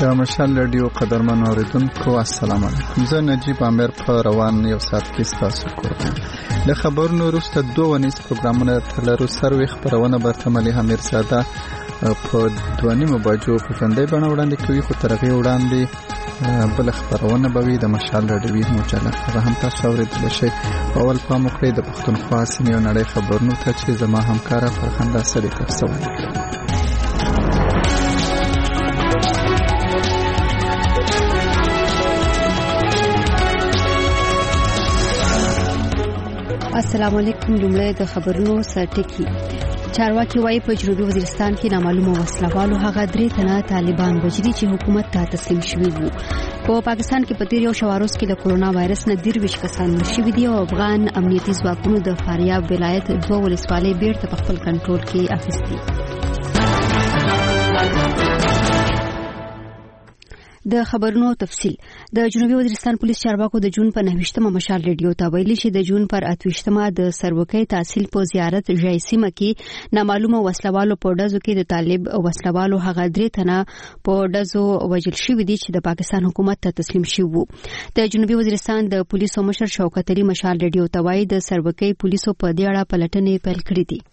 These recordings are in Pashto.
د مشال رادیو قدرمن اوریدونکو السلام علیکم. زه نجیب امیر په روان یو ساعت کې تاسو کوم. له خبرونو وروسته 2 ونیز پروګرامونه تلرو سروي خبرونه برتملي امیر ساده په 2:30 بجو په ژوندۍ بڼه وړاندې کوي، خو ترغه وړاندې بل خبرونه به وي د مشال رادیو مجله. هغه هم تاسو اوریدل شي. اول په مخکې د پښتونخوا سیمې او نړۍ خبرونو ته چې زما همکار فرخنده سړي ترسوي. السلام علیکم. جمله د خبرونو سرټکی. چارواکي وايي په جنوبي وزیرستان کې نامعلومه وسلوالو هغه 3 تنه طالبان وجدي چې حکومت ته تسلیم شوي وو. په پاکستان کې په تیر یو شواروز کې د کورونا وایرس نه 23 کسان مړ شوي دي او افغان امنیتي ځواکونو د فاریاب ولایت 2 ولسوالۍ بیرته په خپل کنټرول کې اخیستي. د خبرونو تفصیل. د جنوبي وزیرستان پولیس چارواکو د جون په 9مه مشال رادیو ته ویلي چې د جون پر 28مه د سروکۍ تحصیل په زیارت جایسیمه کې نامعلومه وسلوالو په ډزو کې د طالب وسلوالو هغه 3 تنه په ډزو وژل شوي دي چې د پاکستان حکومت ته تسلیم شوي وو. د جنوبي وزیرستان د پولیسو مشر شوکت علي مشال رادیو ته وایي د سروکۍ پولیسو په دې اړه پلټنې پیل کړې دي.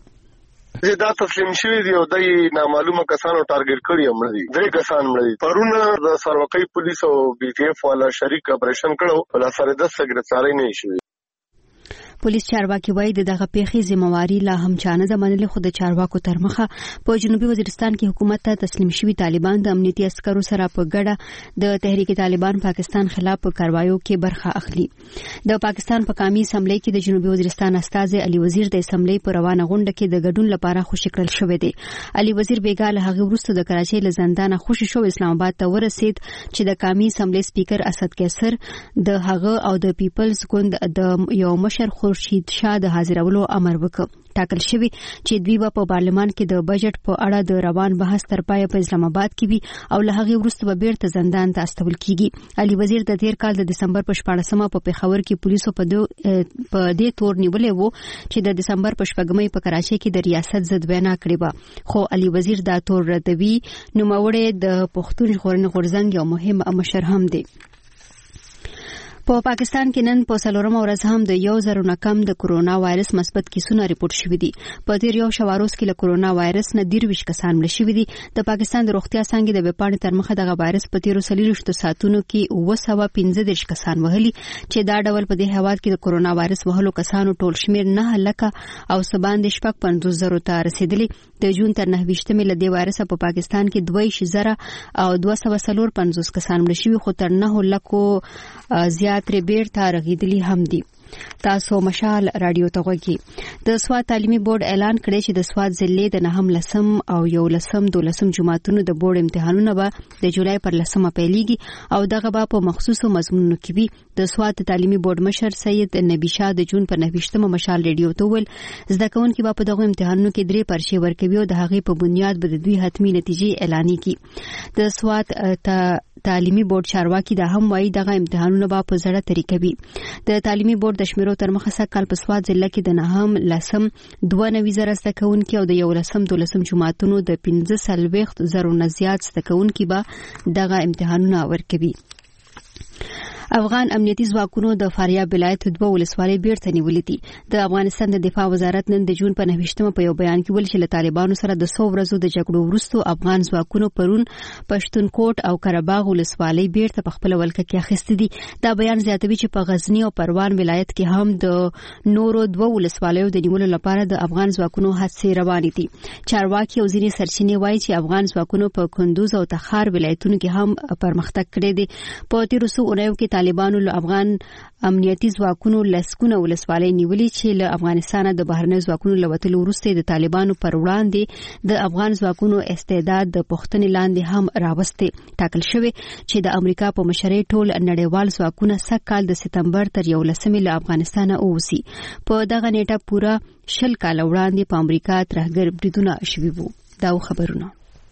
دا تسلیم شوی دی او د نامعلومه کسانو ټارګټ کړی هم دي. 3 کسان مړ دي. پرونه د سروکۍ پولیس او بي ټي اف والا شریک اپریشن کړو، بل سره د سګرټاري نه شوی. پولیس چارواکي وایي دغه پیښې ذمہواری لا هم چانه د منلې، خو د چارواکو تر مخه په جنوبي وزیرستان کې حکومت ته تسلیم شوي طالبان د امنیتي عسکرو سره په ګډه د تحریک طالبان پاکستان خلاف په کاروایو کې برخه اخلي. د پاکستان په قومي اسمبلی کې د جنوبي وزیرستان استازي علي وزیر د اسمبلی په روانه غونډه کې د ګډون لپاره خوشی کړل شوې دي. علي وزیر بیګاله هغه وروسته د کراچۍ له زندانه خوشی شو اسلام آباد ته ورسید چې د قومي اسمبلی سپیکر اسد قیصر د هغه او د پیپلز ګوند د یو مشر خورشید شاه د حاضرولو امر وکړ. ټاکل شوی چې دوی په پارلمان کې د بجټ په اړه د روان بحث تر پایه په اسلام آباد کې وي او له هغه وروسته به بیرته زندان ته استول کیږي. علي وزیر د تیر کال د دسمبر په 14مه په پیښور کې پولیسو په دې تور نیولې وو چې د دسمبر په 14مه په کراچۍ کې د ریاست ضد وینا کړې و، خو علي وزیر دا تور ردوي. نوموړی د پښتون ژغورنې غورځنګ یو مهم مشر هم دی. په پاکستان کې نن په 4مه ورځ هم د 1000 نه کم د کورونا وایرس مثبت کیسونه ریپورت شوي دي. په تیر یو شواروز کې له کورونا وایرس نه 23 کسان مړ شوي دي. د پاکستان د روغتیا څنګه د وپاڼې تر مخه دغه وایرس په تیر 30 ساعتونو کې 915 کسان وهلي چې دا ډول په دې هواد کې د کورونا وایرس وهلو کسانو ټول شمیر 9 لکه او 750 ته رسیدلی. د جون تر 29مه له دې وایرس په پاکستان کې 2000 او 250 کسان مړ شوي، خو تر 9 لکو زیات تر بیرته رغیدلی هم دي. تاسو مشال رادیو ته غوږی. د سواد تعلیمي بورډ اعلان کړی چې د سواد ضلع د 9 لسم او 11 12 جماعتونو د بورډ امتحانونه به د جولای پر 10مه پیلېږي او دغه به په مخصوصو مضمونونو کې وي. د سواد تعلیمي بورډ مشر سید نبی شاه د جون پر 29مه مشال رادیو ته ویل زده کوونکي به په دغه امتحانونو کې 3 پرچې ورکوي او د هغې په بنیاد به د دوی حتمی نتیجې اعلان کړي. د سواد تعلیمي بورډ چارواکي دا هم وایي دغه امتحانونه به په زړه طریقه وي. د تعلیمي بورډ د شمیرو تر مخه سکهال په سواد ضلع کې د 9 لسم 92 زده کوونکي او د 11 12 جماعتونو د 15 نه زیات زده کوونکي به دغه امتحانونه ورکوي. افغان امنیتي ځواکونو د فاریاب ولایت 2 ولسوالۍ بیرته نیولې دي. د افغانستان د دفاع وزارت نن د جون په 29مه په یو بیان کې ویل چې له طالبانو سره د 100 ورځو د جګړو وروسته افغان ځواکونو پرون پښتونخوا او قرهباغ ولسوالۍ بیرته په خپل ولکه کې اخیستې دي. دا بیان زیاتوي چې په غزنی او پروان ولایت کې هم د نورو 2 ولسوالیو د نیولو لپاره د افغان ځواکونو هڅې روانې دي. چارواکي او ځینې سرچینې وایي چې افغان ځواکونو په کندوز او تخار ولایتونو کې هم پرمختګ کړی دی. په تیر څو اونیو کې طالبانو له افغان امنیتي ځواکونو لسکونه ولسوالۍ نیولې چې له افغانستانه د بهرنیو ځواکونو له وتلو وروسته د طالبانو پر وړاندې د افغان ځواکونو استعداد د پوښتنې لاندې هم راوستي. ټاکل شوی چې د امریکا په مشرۍ ټول نړیوال ځواکونه سږ د سپتمبر تر 11 له افغانستانه اوسي. په دغه نیټه پوره 10 کال وړاندې په امریکا ترهګر بریدونه شوي وو. دا خبرونه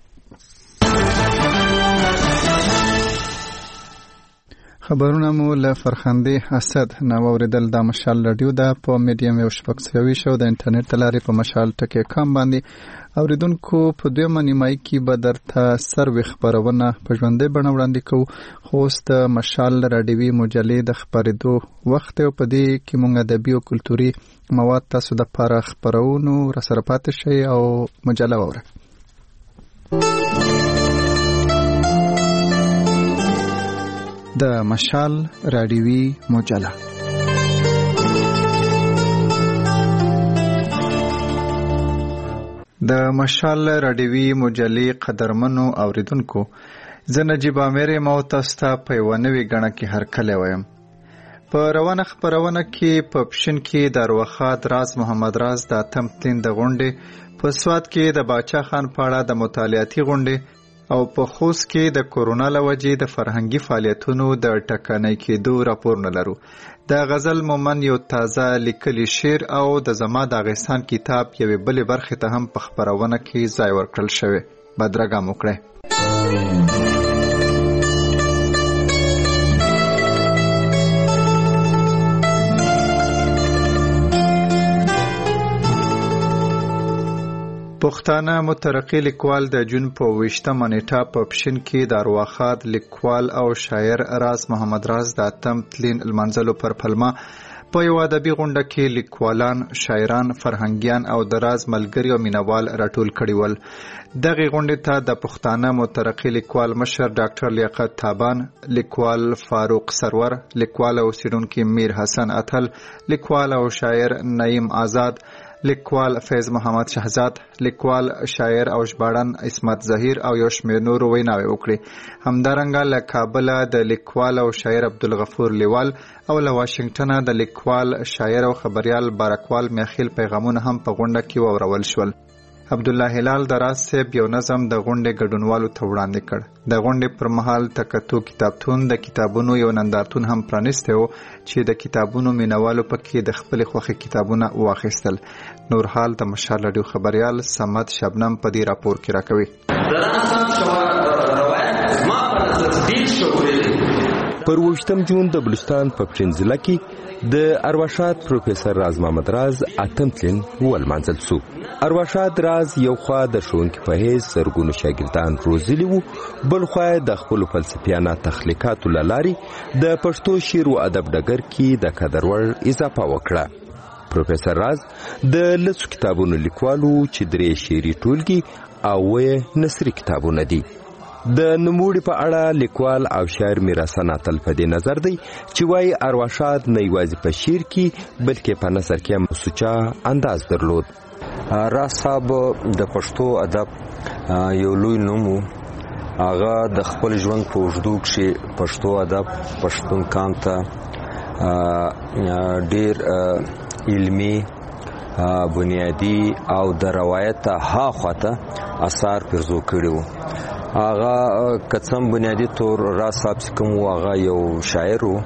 خبرونه مو له فرخنده اسد نو اوریدل. د مشال رادیو د په میډیم یو شپږ سوي شو د انټرنیټ لارې په مشال ټکی کم باندې اوریدونکو په دویمه نیمایي کې به درته سروې خپرونه په ژوندۍ بڼه وړاندې کوو، خو اوس د مشال راډیوي مجلې د خپرېدو وخت او په دې کې موږ ادبي او کلتوري مواد تاسو دپاره خپرونو راسره پاتې شئ او مجله واورئ. د مشال راډیوي مجله د مشال راډیوي مجلې قدرمنو اوریدونکو، زه نجیب امیر یم او تاسو ته په یوه نوې ګڼه کې هرکلی وایم. په روانه خپرونه کې په پښین کې د ارواښاد راز محمد راز د اتم تلین د غونډې، په سوات کې د باچا خان په اړه د مطالعاتي غونډې او په خوست کې د کورونا له وجې د فرهنګي فعالیتونو د ټکنۍ کېدو راپورونه لرو. د غزل مومن یو تازه لیکلي شعر او د زما د اغیستان کتاب یوې بلې برخې ته هم په خپرونه کې ځای ورکړل شوی. بدرګه مو کړئ. پښتانه مترقي لیکوال د جون په 28مه نیټه په پښین کې د ارواښاد لیکوال او شاعر راز محمد راز د اتم تلین لمانځلو پر پلمه په یو ادبي غونډه کې لیکوالان، شاعران، فرهنګیان او د راز ملګري او مینوال راټول کړي ول. دغه غونډې ته د پښتانه مترقي لیکوال مشر ډاکټر لیاقت تابان، لیکوال فاروق سرور، لیکوال او څېړونکی میر حسن اتل، لیکوال او شاعر نعیم آزاد، لیکوال فیض محمد شهزاد، لیکوال شاعر او ژباړن عصمت ظهیر او یو شمېر نورو ویناوې وکړي. همدارنګه له کابله د لیکوال او شاعر عبدالغفور لیوال او له واشنګټنه د لیکوال شاعر او خبریال بارکوال میاخیل پیغامونه هم په غونډه کې واورول شول. عبدالله هلال د راز صاحب یو نظم د غونډې ګډونوالو ته وړاندې کړ. د غونډې پر مهال تکتو کتابتون د کتابونو یو نندارتون هم پرانیستی و چې د کتابونو مینوالو پکې د خپلې خوښې کتابونه واخیستل. نور حال د مشال راډیو خبریال صمد شبنم په دې راپور کې راکوي. پر 28 جون د بلوچستان په پښین ضلع کې د ارواښاد پروفیسور راز محمد راز اتم تلین ولمانځل شو. ارواښاد راز یو خوا د ښوونکي په حیث زرګونو شاګردان روزلي وو، بل خوا د خپلو فلسفیانه تخلیقاتو له لارې د پښتو شعر و ادب ډګر کې د قدر وړ اضافه وکړه. پروفیسور راز د لسو کتابونو لیکوالو چې 3 شعري ټولګي او 8 نثري کتابونه دي. د نوموړي په اړه لیکوال او شاعر میر حسن اتل په دې نظر دی چې وايي ارواښاد نه یوازې په شعر کې بلکې په نثر کې هم سوچا انداز درلود. راز صاحب د پښتو ادب یو لوی نوم و. هغه د خپل ژوند په اوږدو کې پښتو ادب پښتون قام ته ډېر علمي، بنیادی او د روایت هاخواته اثار پرزو کړي وو. هغه قسم بنیادی طور راز صاحب کوم هغه یو شاعر وو،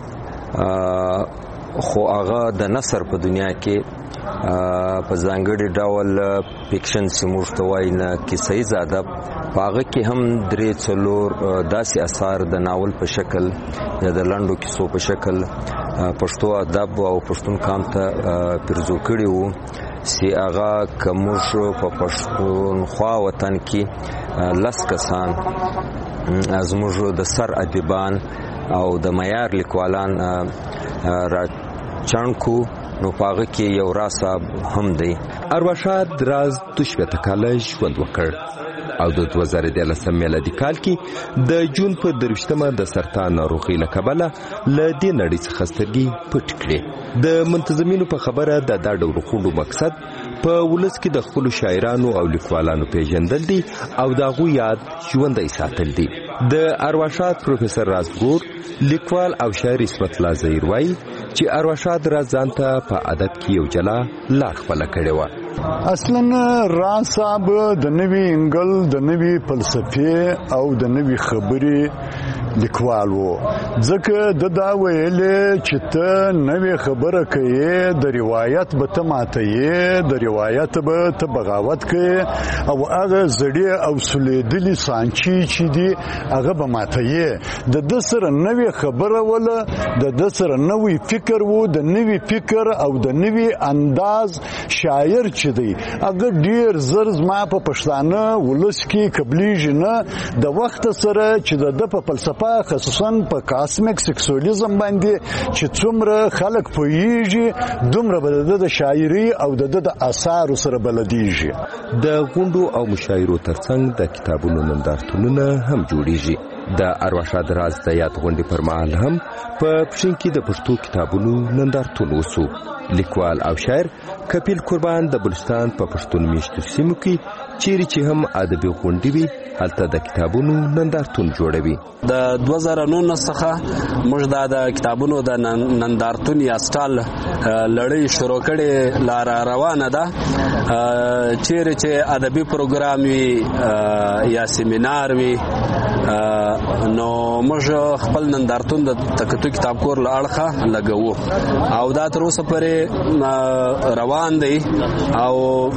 خو هغه د نثر په دنیا کې په ځانګړي ډول فکشن سیمور ته وایي نه کیسه ییز ادب، په هغه کې هم 3-4 داسې اثار د ناول په شکل یا د لنډو کیسو په شکل پښتو ادب او پښتون قام ته پرزو کړي وو چې هغه که موږ په پښتونخوا وطن کې 10 کسان زموږ د سر ادیبان او د معیار لیکوالان را چانکو نو پاغه کې یو راز صاحب هم دی. ارواښاد راز 2 کاله ژوند وکړ او د 2013 میلادي کال کې د جون په 23مه د سرطان ناروغۍ له کبله له دې نړۍ څخه سترګې پټ کړې. د منتظمینو په خبره د دا ډول غونډو مقصد په ولس کې د خپلو شاعرانو او لیکوالانو پیژندل دي او د هغوی یاد ژوندی ساتل دي. د ارواښاد پروفیسور راز ګور لیکوال او شاعر عصمت الله ظهیر وایي چې ارواښاد راز ځان ته په ادب کې یو جلا لار خپله کړې وه. اصلا راز صاحب د نوي انګل د نوي فلسفې او د نوي خبرې لیکوال وو ځکه دا ویلې چې ته نوې خبره کوي د روایت به ته ماتې د روایت به ته بغاوت کوي او هغه زړې او سلیدلي سانچي چې دي هغه به ماتې د سره نوې خبره ولا د سره نوې فکر وو د نوې فکر او د نوې انداز شاعر چې دی هغه ډیر زر زما په پښتانه ولس کې قبليږي نه د وخت سره چې د په فلسفه خصوصا په کاسمیک سکسولیزم باندې چې څومره خلک پوهیږي دومره به د شاعري او د اثار سره بلديږي د غونډو او مشاعرو ترڅنګ د کتابونو نندارتونونه هم جوړیږي د ارواښاد راز د یاد غونډې پر مهال هم په پښین کې د پښتو کتابونو نندارتون وسو لیکوال او شاعر کپیل قربان د بلوچستان په پښتون میشتو سیمو کې چیرې چې هم ادبي غونډې وي هلته د کتابونو نندارتون جوړوي د 2019 څخه موږ د کتابونو د نندارتون یا سټال لړۍ شروع کړې لار روانه ده چیرې چې ادبي پروګرام وي یا سیمینار وي نو موږ خپل نندارتون د تکتو کتاب کور لاړخه لګو او دا تر اوسه پورې روان دی او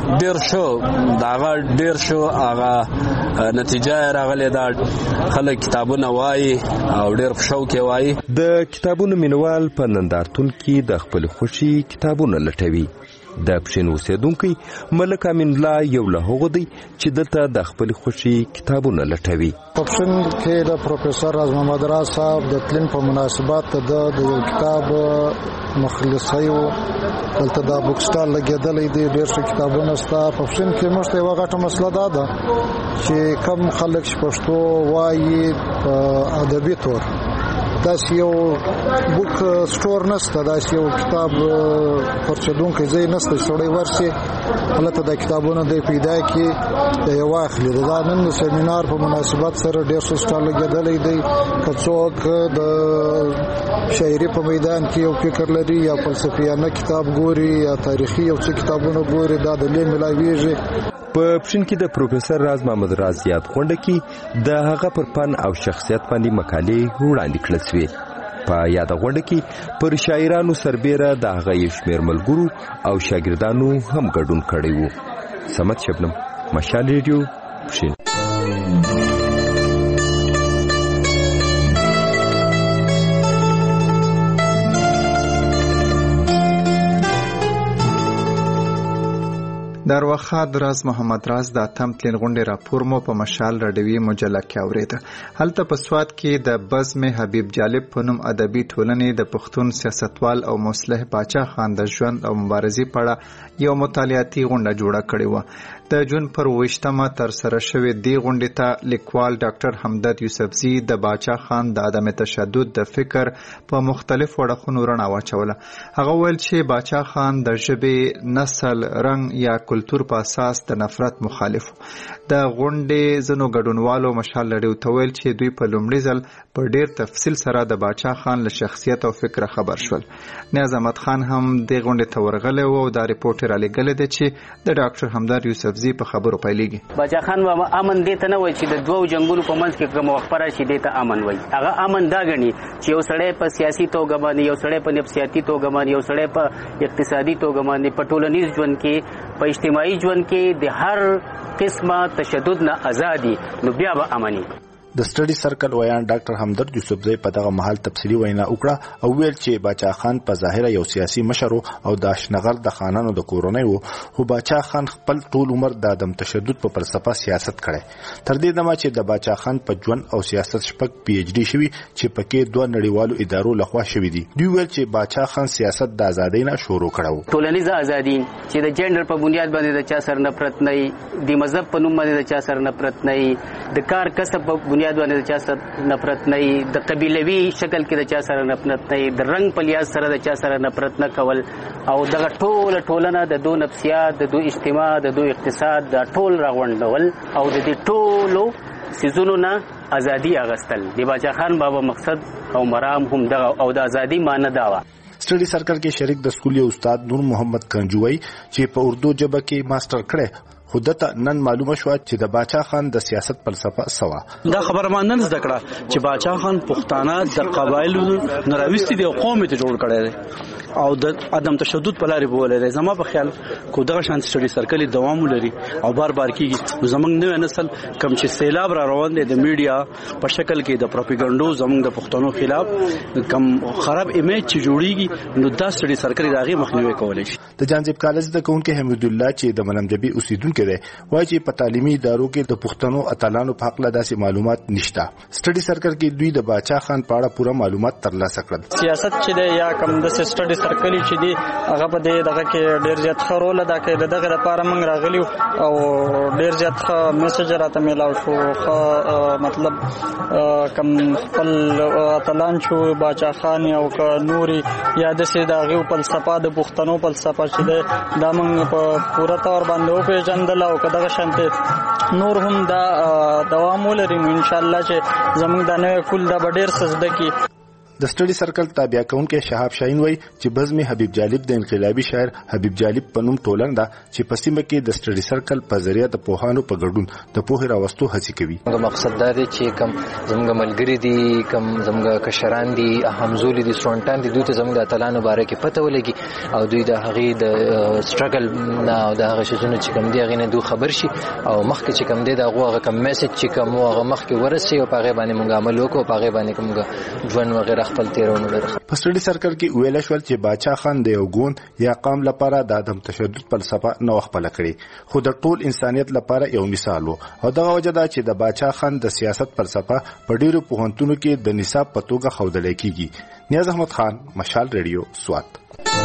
ډیر شو هغه نتیجه راغلی دا خلک کتابونه وایي او ډیر شوق وایي د کتابونو مینوال په نندارتون کې د خپل خوشي کتابونه لټوي د پښین اوسیدونکو ملک امین الله یو له هغو دی چې دلته د خپل خوشي کتابونه لټوي په پښین کې د پروفیسور راز محمد راز صاحب د تلین په مناسبت د کتاب مخلصي او دلته د بوک سټال لګیدلې دي ډېر څه کتابونه ستا په پښین کې مشته یو غټه مسله ده چې کم خلک پښتو وایي په ادبي تور داسې یو بوک سټور نشته داسې یو کتاب خرڅېدونکی ځای نشته سړی ورسي هلته د کتابونه دی پیدا کړي د یو اخلي دا نن د سیمینار په مناسبت سره ډېر څه سټال لګېدلی دی که څوک د شاعري په میدان کې یو فکر لري یا فلسفیانه کتاب ګوري یا تاریخي یو څه کتابونه ګوري دا د لې ملاویږي په پښین کې د پروفیسور راز محمد راز یاد غونډه کې د هغه پر فن او شخصیت باندې مقالې وړاندې کړل شوې په یاد غونډه کې پر شاعرانو سربېره د هغه یو شمېر ملګرو او شاګردانو هم ګډون کړی و سمت شبنم مشال ریډیو پښین د ارواښاد راز محمد راز د اتم تلین غونډې راپور مو په مشال رادیوي مجله کې اورېده هلته په سوات کې د بزم حبیب جالب په نوم ادبي ټولنې د پښتون سیاستوال او مصلح باچا خان د ژوند او مبارزې په اړه یو مطالعاتي غونډه جوړه کړې وه د جون پر 28مه تر سره شوې دی غونډې ته لیکوال ډاکټر حمدرد یوسفزي د باچا خان د عدم تشدد د فکر په مختلفو اړخونو رڼا واچوله هغه ویل چې باچا خان د ژبې نسل رنګ یا کلتور په اساس د نفرت مخالف د غونډې زنو ګډونوالو مشال لړیو ته ویل چې دوی په لومړي ځل په ډیر تفصیل سره د باچا خان له شخصیت او فکر خبر شول نیاز احمد خان هم د غونډې ته ورغلی و او دا ریپورټ را لېږلی دی چې د ډاکټر حمدرد یوسفزي په خبرو پیلېږي باچا خان امن دې ته نه وایي چې د دوو جنګونو په منځ کې کوم وخت په راشي دې ته امن وایي هغه امن دا ګڼي چې یو سړی په سیاسي توګه باندې یو سړی په نفسیاتي توګه باندې یو سړی په اقتصادي توګه باندې په ټولنیز ژوند کې په اجتماعي ژوند کې د هر قسمه تشدد نه ازادي نو بیا به امني د سټډي سرکل ویان ډاکټر حمدرد یوسفزي په دغه محل تفصیلی وینا وکړه او ویل چې باچا خان په ظاهر یو سیاسي مشر او د اشنغر د خانانو د کورنۍ وو خو باچا خان خپل ټول عمر د عدم تشدد په فلسفه سیاست کړي تر دې دمه چې د باچا خان په ژوند او سیاست شپږ پی ایچ ډي شوی چې پکې دوه نړیوالو ادارو لخوا شوی دي دوی ویل چې باچا خان سیاست د ازادۍ نه شروع کړو ټولنیزه ازادي چې د جندر په بنیاد باندې د چا سره نفرت نه د مذهب په نوم باندې د چا سره نفرت نه د کار کسب په بنیاد باندې د چا سره نفرت نه د قبیلوي شکل کې د چا سره نفرت نه د رنگ په لیاز سره د چا سره نفرت نه کول او دغه ټولنه د دو نفسیات د دو اجتماع د دو اقتصاد د ټول راغونډول او د دې ټولو سيزونو نه ازادي اغستل د باچا خان بابا مقصد او مرام هم دغه او د ازادي معنی دا و سټډي سرکل کې شریک د سکولي استاد نور محمد کنجوي چې په اردو ژبه کې ماستر کړي خو دته نن معلومه شو چې د باچا خان د سیاست فلسفه سوا. دا خبره ما نن زده کړه چې باچا خان پښتانه د قبایلو نراوستي دی او قوم ته جوړ کړی دی او د عدم تشدد په لارې بولې. زما په خیال کو دغه شان سټډي سرکل دوام لري او بار بار کیږي. زمونږ نوې نسل کم چې سیلاب را روان دي د میډیا په شکل کې د پروپاګاندا زمونږ د پښتنو خلاف کم خراب ایمیج چې جوړیږي نو دا سټډي سرکل راغي مخنیوي کولای شي. د جانزیب کالج د کونکو حمید الله چې د ملمجبي اوسیدونکو دی وایي چې په تعلیمي ادارو کې د پښتنو اتلانو په حق لا داسې معلومات نشته. سټډي سرکل کې دوی د باچا خان په اړه پوره معلومات ترلاسه کړل. سیاست چې دی یا کم د سټډي سرکل چې دی هغه په دغه کې ډیر زیات خرول ادا کوي. دغه لپاره موږ راغلیو او ډیر زیات میسج راته میلاو شو. مطلب کم خپل اتلان شو باچا خان او نوري یا د سې دغه فلسفه د پښتنو فلسفه چې دی دا موږ په پوره تور باندې او پیژندل او کداغه شانته نور هم دا دوام ولري ان شاء الله چې زموږ د نوې کول دا ډیر سجده کی. د سټډي سرکل تابع کونکو شهاب شاهین وای چې بزم حبیب جالب د انقلابي شاعر حبیب جالب په نوم ټولنه ده چې په سیمه کې د سټډي سرکل په ذریعہ د پوهانو په ګډون د پوهې راوستو هڅه کوي. مقصد دا دی چې کم زموږ ملګری دي کم زموږ کشران دي همزولي دي سټډنټان دي دوی ته زموږ د اتلانو باره کې پته ولګي او دوی د هغې د سټرګل نه او د هغه شیزونو چې کم دی هغې نه دوی خبر شي او مخکې چې کم دی د هغه کم میسج چې کم هغه مخکې ورسي او په هغې باندې موږ عمل وکړو په هغې باندې کوم ژوند وغیره خپل تیرونه لري. په سټډي سرکل کې ویل شو چې باچا خان د یو ګوند یا قوم لپاره د عدم تشدد فلسفه نو خپل کړی خو د ټول انسانيت لپاره یو مثال وو او دغه وجه دا چې د باچا خان د سیاست فلسفه په ډیرو پوهنتونو کې د نصاب په توګه ښودل کېږي. نیاز احمد خان، مشال ریډیو، سوات.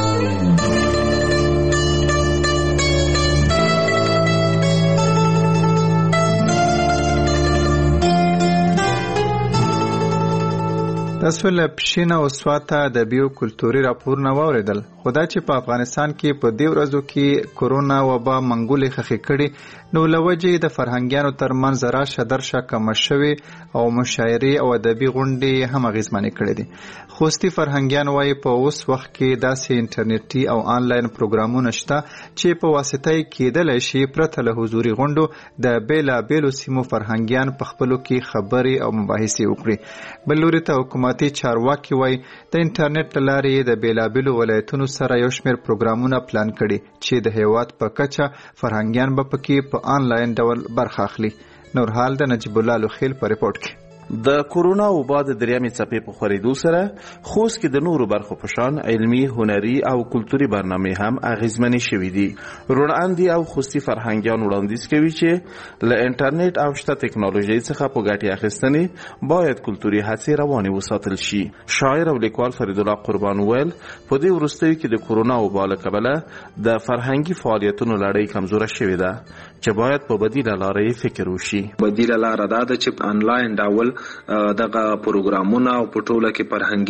تاسو له پښینه او سواته د بیو کلتوري راپورونه واوریدل. خدا چې په افغانستان کې په دې ورځو کې کورونا وبا منګولې خخې کړي نو لوجې د فرهنګیانو ترمنځ راشه درشه کم شوي او مشاعرې او ادبي غونډې هم اغیزمنې کړې دي. خوستي فرهنګیان وایي په اوس وخت کې داسې انټرنیټي او آنلاین پروګرامونه شته چې په واسطه یې کېدلی شي پرته له حضوري غونډو د بیلابیلو سیمو فرهنګیان په خپلو کې خبرې او مباحثې وکړي. بل لوري ته حکومتي چارواکي وایي د انټرنیټ له لارې د بیلابیلو ولایتونو سره یو شمېر پروګرامونه پلان کړي چې د هیواد په کچه فرهنګیان به پکې په آنلاین ډول برخه اخلي. نورحال د نجیب الله لوخیل په ریپورت کې. د کورونا وبا د دریمې څپې په خورېدو سره خوست کې د نورو برخو په شان علمي، هنري او کلتوري برنامې هم اغیزمنې شوې دي. روڼاندي او خوستي فرهنګیان وړاندیز کوي چې له انټرنیټ او شته ټکنالوژۍ څخه په ګټې اخیستنې باید کلتوري هڅې روانې وساتل شي. شاعر او لیکوال فرید الله قربان ویل په دې وروستیو کې د کورونا وبا له کبله د فرهنګي فعالیتونو لړۍ کمزوره شوې ده چې باید په بدیله لارې فکر وشي. بدیله لاره دا ده چې آنلاین ډول دغه پروګرامونه او په ټوله کې فرهنګي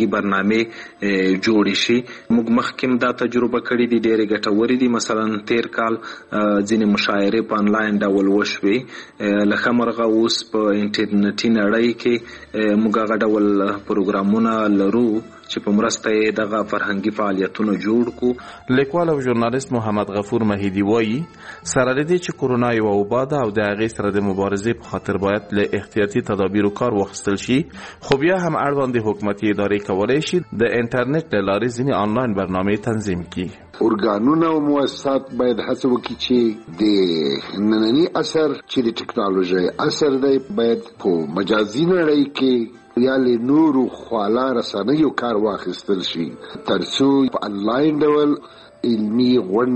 برنامې جوړې شي. موږ مخکې دا تجربه کړې دي، ډېرې ګټورې دي. مثلا تیر کال ځینې مشاعرې په آنلاین ډول وشوې. لکه مرغه اوس په انټرنیټي نړۍ کې موږ هغه ډول پروګرامونه لرو چې په مرسته یې دغه فرهنګي فعالیتونه جوړ کو. لیکوال او ژورنالیست محمد غفور مهیدی وایي سره لدې چې کورونا یو وبا ده او د هغې سره د مبارزې په خاطر باید له احتیاطي تدابیرو کار واخیستل شي، خو بیا هم اړوندې حکومتي ادارې کولی شي د انټرنیټ له لارې ځینې آنلاین برنامې تنظیم کړي. ارګانونه او مؤسسات باید هڅه وکړي چې د ننني عصر چې د ټکنالوژۍ عصر دی باید په مجازي نړۍ کې یا له نورو خواله رسنیو کار واخیستل شي ترڅو په آنلاین ډول علمي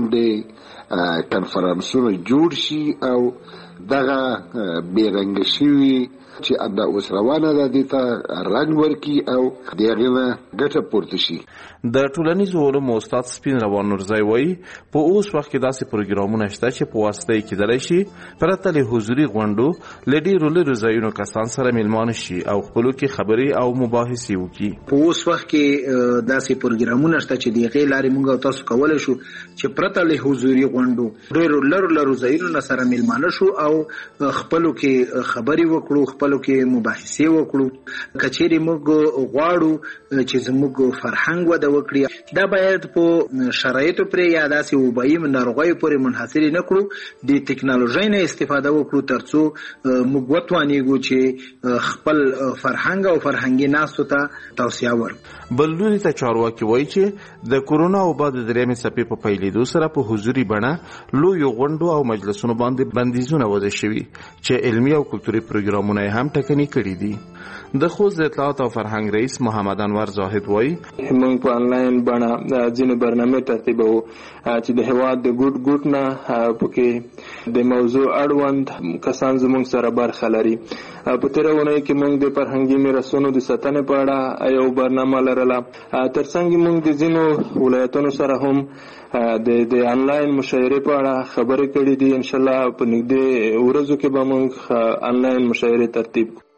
غونډې کنفرانسونه جوړ شي او دغه بیرنګ شوي چې دا اوس روانه ده دې ته رنګ ورکي او دغه نه ګټه پورته شي. د ټولنیزو علومو استاد سپین روان نورزی وایي په اوس وخت کې داسې پروګرامونه شته چې په واسطه یې کېدلی شي پرته له حضوري غونډو له ډېرو لرې ځایونو کسان سره میلمانه شي او خپلو کې خبرې او مباحثې وکړي. په اوس وخت کې داسې پروګرامونه شته چې د هغې لارې موږ او تاسو کولی شو چې پرته له حضوري غونډو ډېرو لرو ځایونو سره میلمانه شو او خپلو کې خبري وکړو، خپلو کې مباحثه وکړو. کچېری موږ غواړو چې زموږ فرهنګ وده وکړي، دا باید په شرایطو پرې یا داسې وبایي ناروغیو پورې منحصر نه کړو، د ټکنالوژۍ نه استفاده وکړو ترڅو موږ وتوانیږو چې خپل فرهنګ او فرهنګي ناستو ته توسعه ورکړو. بل لوري ته چارواکي وایي چې د کورونا وبا د درېیمې څپې په پیلېدو سره په حضوري بڼه لویو غونډو او مجلسونو باندې بندیزونه وضع شوي چې علمي او کلتوري پروګرامونه هم ټکني کړي دي. د خوست د اطلاعات او فرهنګ رئیس محمد انور زاهد وایي موږ په انلاین بڼه ځینې برنامې ترتیبوو چې د هېواد د ګوټ نه پکې د موضوع اړوند کسان زموږ سره برخه لري. په تېره اونۍ کې موږ د فرهنګي میراثونو د ساتنې په اړه یو برنامه لرله. ترڅنګ موږ د ځینو ولایتونو سره هم د انلاین مشاعرې په اړه خبرې کړې دي. انشاءالله په نږدې ورځو کې به موږ انلاین مشاعرې ترتیب کړو.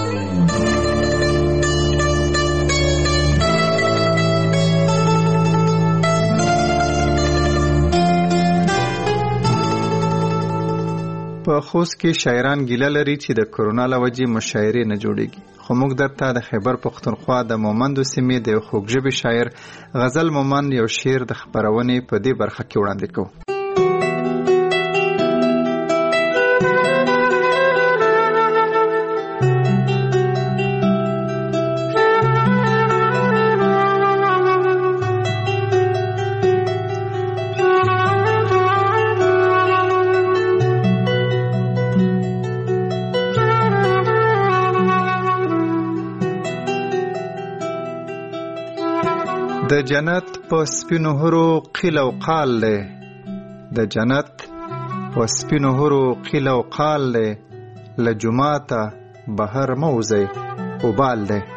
په خوست کې شاعران ګیله لري چې د کرونا له وجې مشاعرې نه جوړېږي، خو موږ درته د خیبر پښتونخوا د مومندو سیمې د یو خوږژبې شاعر غزل مومند یو شعر د خپرونې په دې برخه کې وړاندې کوو. د جنت په سپینو هرو قیل او قال له، د جنت په سپینو هرو قیل او قال له، له جمعاته بهر موزه وبال له.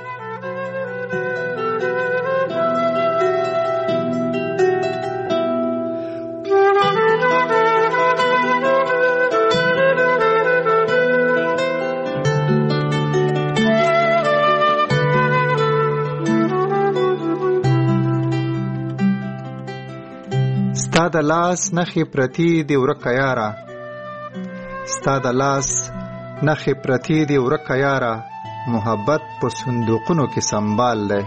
ستا د لاس نخې پرتی دی ورکه یاره، ستا د لاس نخې پرتی دی ورکه یاره، محبت په صندوقونو کې سنبال دی.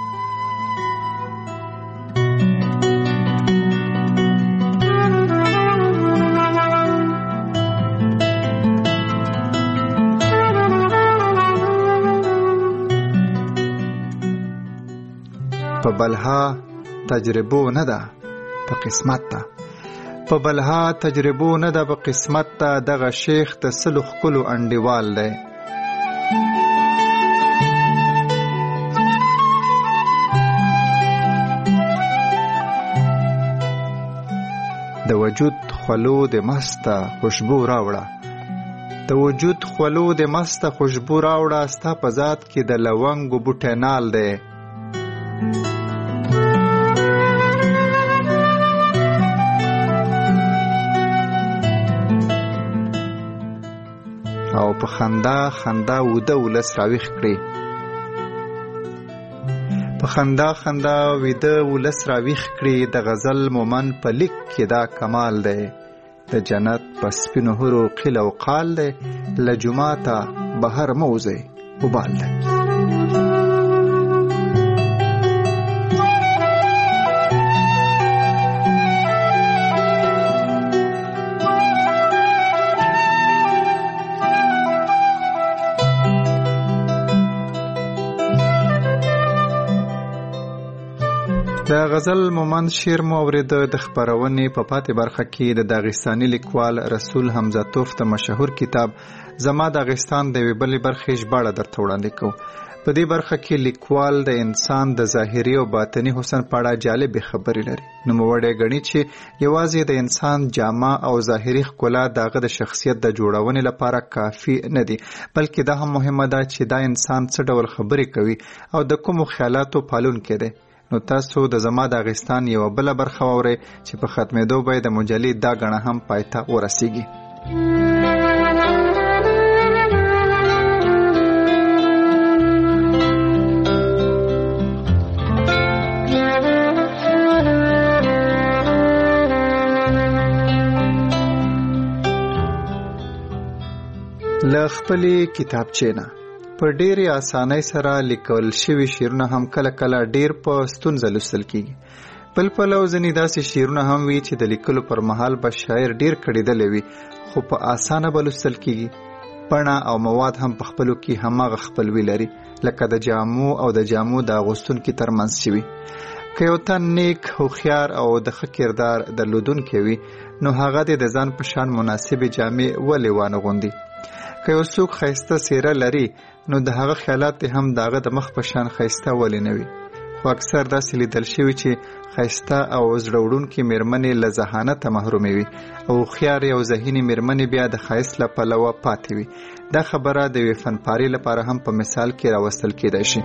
په بلها تجربو نه ده په قسمت ته، په بلها تجربو نه ده په قسمت ته، دغه شیخ د سلو ښکلو انډیوال دی. د وجود خولو د مسته خوشبو راوړه، د وجود خولو د مسته خوشبو راوړه، ستا په ذات کې د لونګو بوټی نال دی. او په خندا خندا وده ولس راویښ کړي، په خندا خندا وده ولس راویښ کړي، د غزل مومن په لیک کې دا کمال دی. د جنت په سپینو هرو قیل او قال دی، له جمعاته بهر موزه وبال دی. د غزل مومند شعر مو اورید. د خپرونې په پاتې برخه کې د داغستاني لیکوال رسول حمزه توف د مشهور کتاب زما داغستان د یوې بلې برخې ژباړه درته وړاندې کوو. په دې برخه کې لیکوال د انسان د ظاهري او باطني حسن په اړه جالبې خبرې لري. نوموړی ګڼي چې یوازې د انسان جامه او ظاهري ښکلا دغه د شخصیت د جوړونې لپاره کافي نه دي، بلکې دا هم مهمه ده چې دا انسان څه ډول خبرې کوي او د کومو خیالاتو پالونکی دی. نو تاسو د زما داغستان یو بل برخه واورئ چې په ختمېدو به د مجلې دا غڼه هم پایته ورسیږي. له خپلې کتابچې نه په ډېرې اسانۍ سره لیکل شوي شعرونه هم کله کله ډېر په ستونزه لوستل کیږي. بل پلو ځینې داسې شعرونه هم وي چې د لیکلو پر مهال به شاعر ډېر کړېدلی وي خو په اسانه به لوستل کیږي. بڼه او مواد هم په خپلو کې هماغه خپلوي لري لکه د جامو او د جامو د اغوستونکي ترمنځ چې وي. که یو تن نیک، هوښیار او د ښه کردار درلودونکی وي نو هغه د ځان په شان مناسبې جامې ولې وانه غوندي. که یو څوک ښایسته څېره لري نو د هغه خیالات هم د هغه د مخ په شان ښایسته ولې نه وي. خو اکثر داسې لیدل شوي چې ښایسته او زړه وړونکې مېرمنې له ذهانته محرومې وي او هوښیارې او ذهینې مېرمنې بیا د ښایست له پلوه پاتې وي. دا خبره د یوې فنپارې لپاره هم په مثال کې راوستل کېدای شي.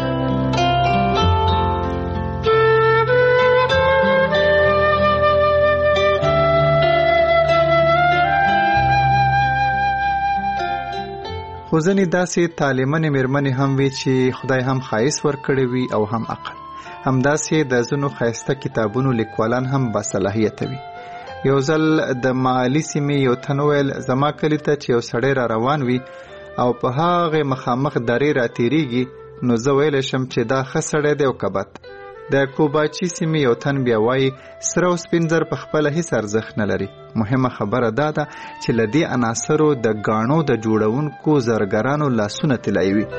خو ځینې داسې تعلیمنې مېرمنې هم وي چې خدای هم ښایست ورکړی وي او هم عقل. همداسې د ځینو ښایسته کتابونو لیکوالان هم باصلاحیته وي. یو ځل د معالي سیمې یو تن ویل زما کلي ته چې یو سړی را روان وي او په هغې مخامخ درې را تېرېږي نو زه ویلی شم چې دا ښه سړی دی او که بد. د کوباچي سیمې یو تن بیا وایي سره او سپین زر په خپله هیڅ ارزښت نه لري. مهمه خبره دا ده چې له دې عناصرو د ګاڼو د جوړونکو زرګرانو لاسونه طلایي وي.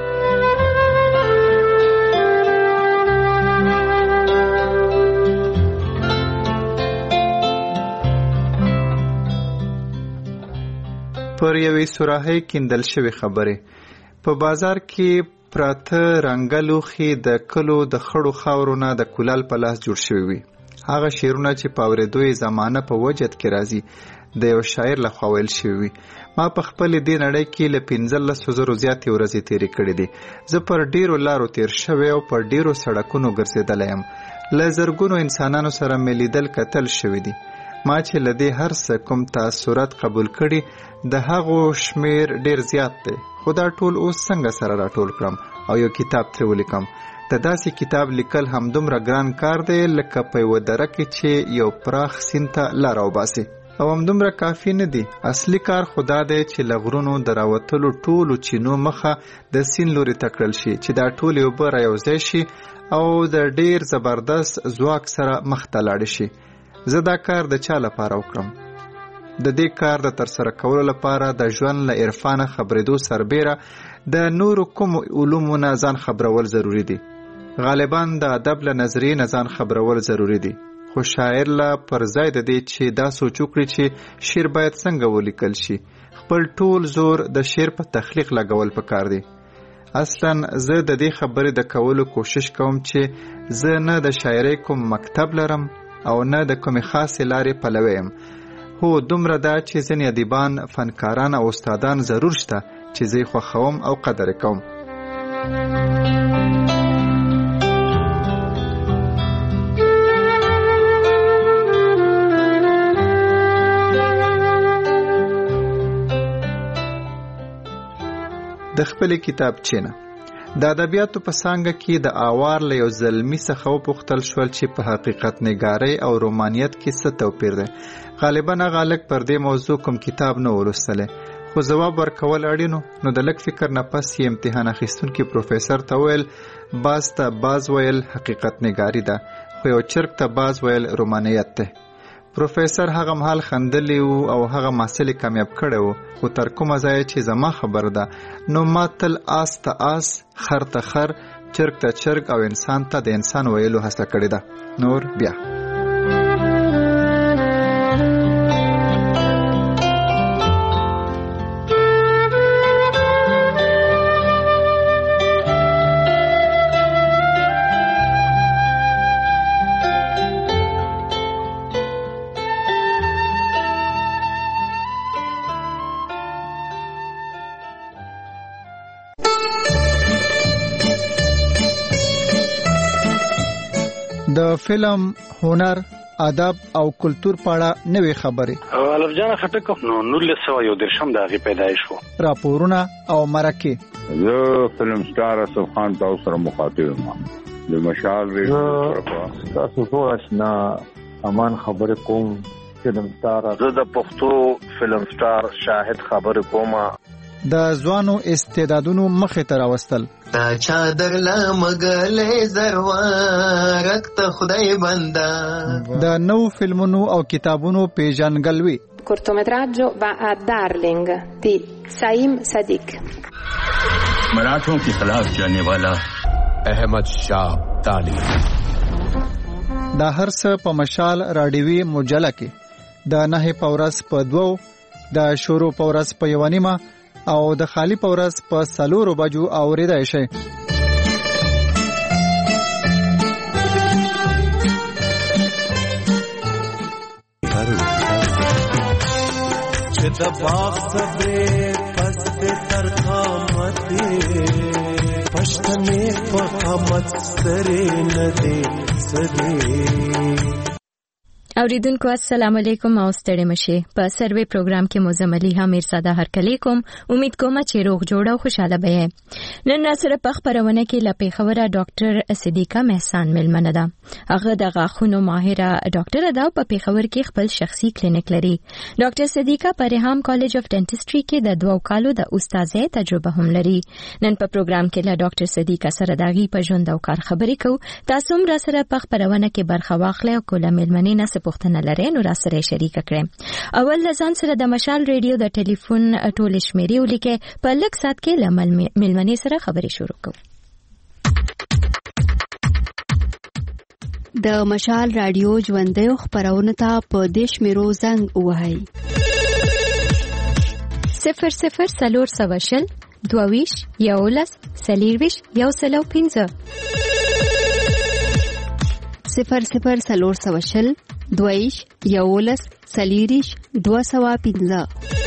پر یوې سوراهۍ کیندل شوې خبرې په بازار کې پراته رنګه لوښي د کلو د خړو خاورو نه د کولال په لاس جوړ شوي وي. هغه شعرونه چې په اورېدو یې زمانه په وجد کې راځي د یو شاعر لخوا ویل شوي وي. ما په خپلې دې نړۍ کې له 15,000 زیاتې ورځې تېرې کړې دي. زه پر ډېرو لارو تېر شوی او پر ډېرو سړکونو ګرځېدلی یم. له زرګونو انسانانو سره مې لیدل کتل شوي دي. ما چې له دې هر څه کوم تاثرات قبول کړي د هغو شمیر ډېر زیات دی. خو دا ټول اوس څنګه سره راټول کړم او یو کتاب ترې ولیکم. د داسې کتاب لیکل همدومره ګران کار دی لکه په یوه دره کې چې یو پراخ سیند ته لاره وباسي او همدومره کافي نه دی. اصلي کار خو دا دی چې له غرونو د راوتلو ټولو چینو مخه د سیند لوري ته کړل شي چې دا ټولې اوبه رایوځای شي او د ډېر زبردست ځواک سره مخ ته لاړې شي. زه دا کار د چا لپاره وکړم؟ د دې کار د ترسره کولو لپاره د ژوند له عرفانه خبرېدو سربیره د نورو کوم علومو نه ځان خبرول ضروري دي. غالبا د ادب له نظریې نه ځان خبرول ضروري دي. خو شاعر لا پر ځای د دې چې دا سوچ وکړي چې شعر باید څنګه ولیکل شي خپل ټول زور د شعر په تخلیق لګول پکار دی. اصلا زه د دې خبرې د کولو کوشش کوم چې زه نه د شاعرۍ کوم مکتب لرم او نه د کومې خاصې لارې پلوی یم. هو دومره دا چې ځینې ادیبان، فنکاران او استادان ضرور شته چې زه یې خوښوم او قدر یې کوم. د خپلې کتابچې نه د ادبیاتو په څانګه کې د آوار له یو زلمي څخه وپوښتل شول چې په حقیقت نګارۍ او رومانیت کې څه توپیر دی. غالبا هغه هلک پر دې موضوع کوم کتاب نه ولوستلی خو جواب ورکول اړینو. نو د لږ فکر نه پس یې امتحان اخیستونکي پروفیسر ته ویل باز ته باز ویل حقیقت نګاري ده خو یو چرګ ته باز ویل رومانیت دی. پروفیسر هغه مهال خندلی و او هغه محصل کامیاب کړی و خو تر کومه ځایه چې زما خبر ده نو ما تل آس ته آس، خر ته خر، چرګ ته چرګ او انسان ته د انسان ویلو هڅه کړې ده. نور بیا د فلم، هنر، ادب او کلتور په اړه نوې خبرې. الف جان خټک نو 1913 د هغې پیدایش و. راپورونه او مرکې. زه فلم سټار اسف خان تاسو سره مخاطب یم. د مشال ریډیو تاسو ټول آشنا امان خبرې کوم. فلم سټار زه د پښتو فلم سټار شاهد خبرې کوم. د ځوانو استعدادونو مخې ته راوستل. تا چادر لا مګلې زروارک ته خدای بندا. د نو فلمونو او کتابونو پیژنګلوي. cortometraggio va a Darling di Saim Sadiq. मराठों के खिलाफ जाने वाला अहमद शाह अब्दाली. دا هر څه په مشال راډیوي مجله کې د 9 پورس په 2 د شروع پورس په 1 او د خالی پورس په 4 بجو اوریدای شي. چې د باغ صبرې پس د ترخامتې پښتنې په قامت سره نه دې سدې. اوریدونکو السلام علیکم او ستړي مشه. په سروې پروګرام کې مزملی حمیر ساده هرکلی کوم. امید کوم چې روغ جوړ او خوشاله به. نن سره په خبرونه کې لپاره خبره ډاکټر صدیقه محسان ملمنه ده. هغه د غاښونو ماهره ډاکټر ده او په پیښور کې خپل شخصي کلینیک لري. ډاکټر صدیقه په ریحام کالج اف ډنټسټري کې د 2 کالو د استادۍ تجربه هم لري. نن په پروګرام کې له ډاکټر صدیقه سره داغي په ژوند او کار خبرې کوو. تاسو هم را سره په خبرونه کې برخه واخلئ او کوله ملمنې نه پوښتنه لرئ نو را سره شریک کړئ. اول ځان سره د مشال ریډیو د ټلیفون ټول شمیرې ولیکئ. په لږ سات کې له ملمنې سره خبرې شروع کوو. د مشال رادیو ژوندۍ خبرونه ته په دیش میرو زنګ وهاي 00 سلور سواشل 22 یولس سلیرویش یوسلو 15 00 سلور سواشل 22 یولس سلیریش 215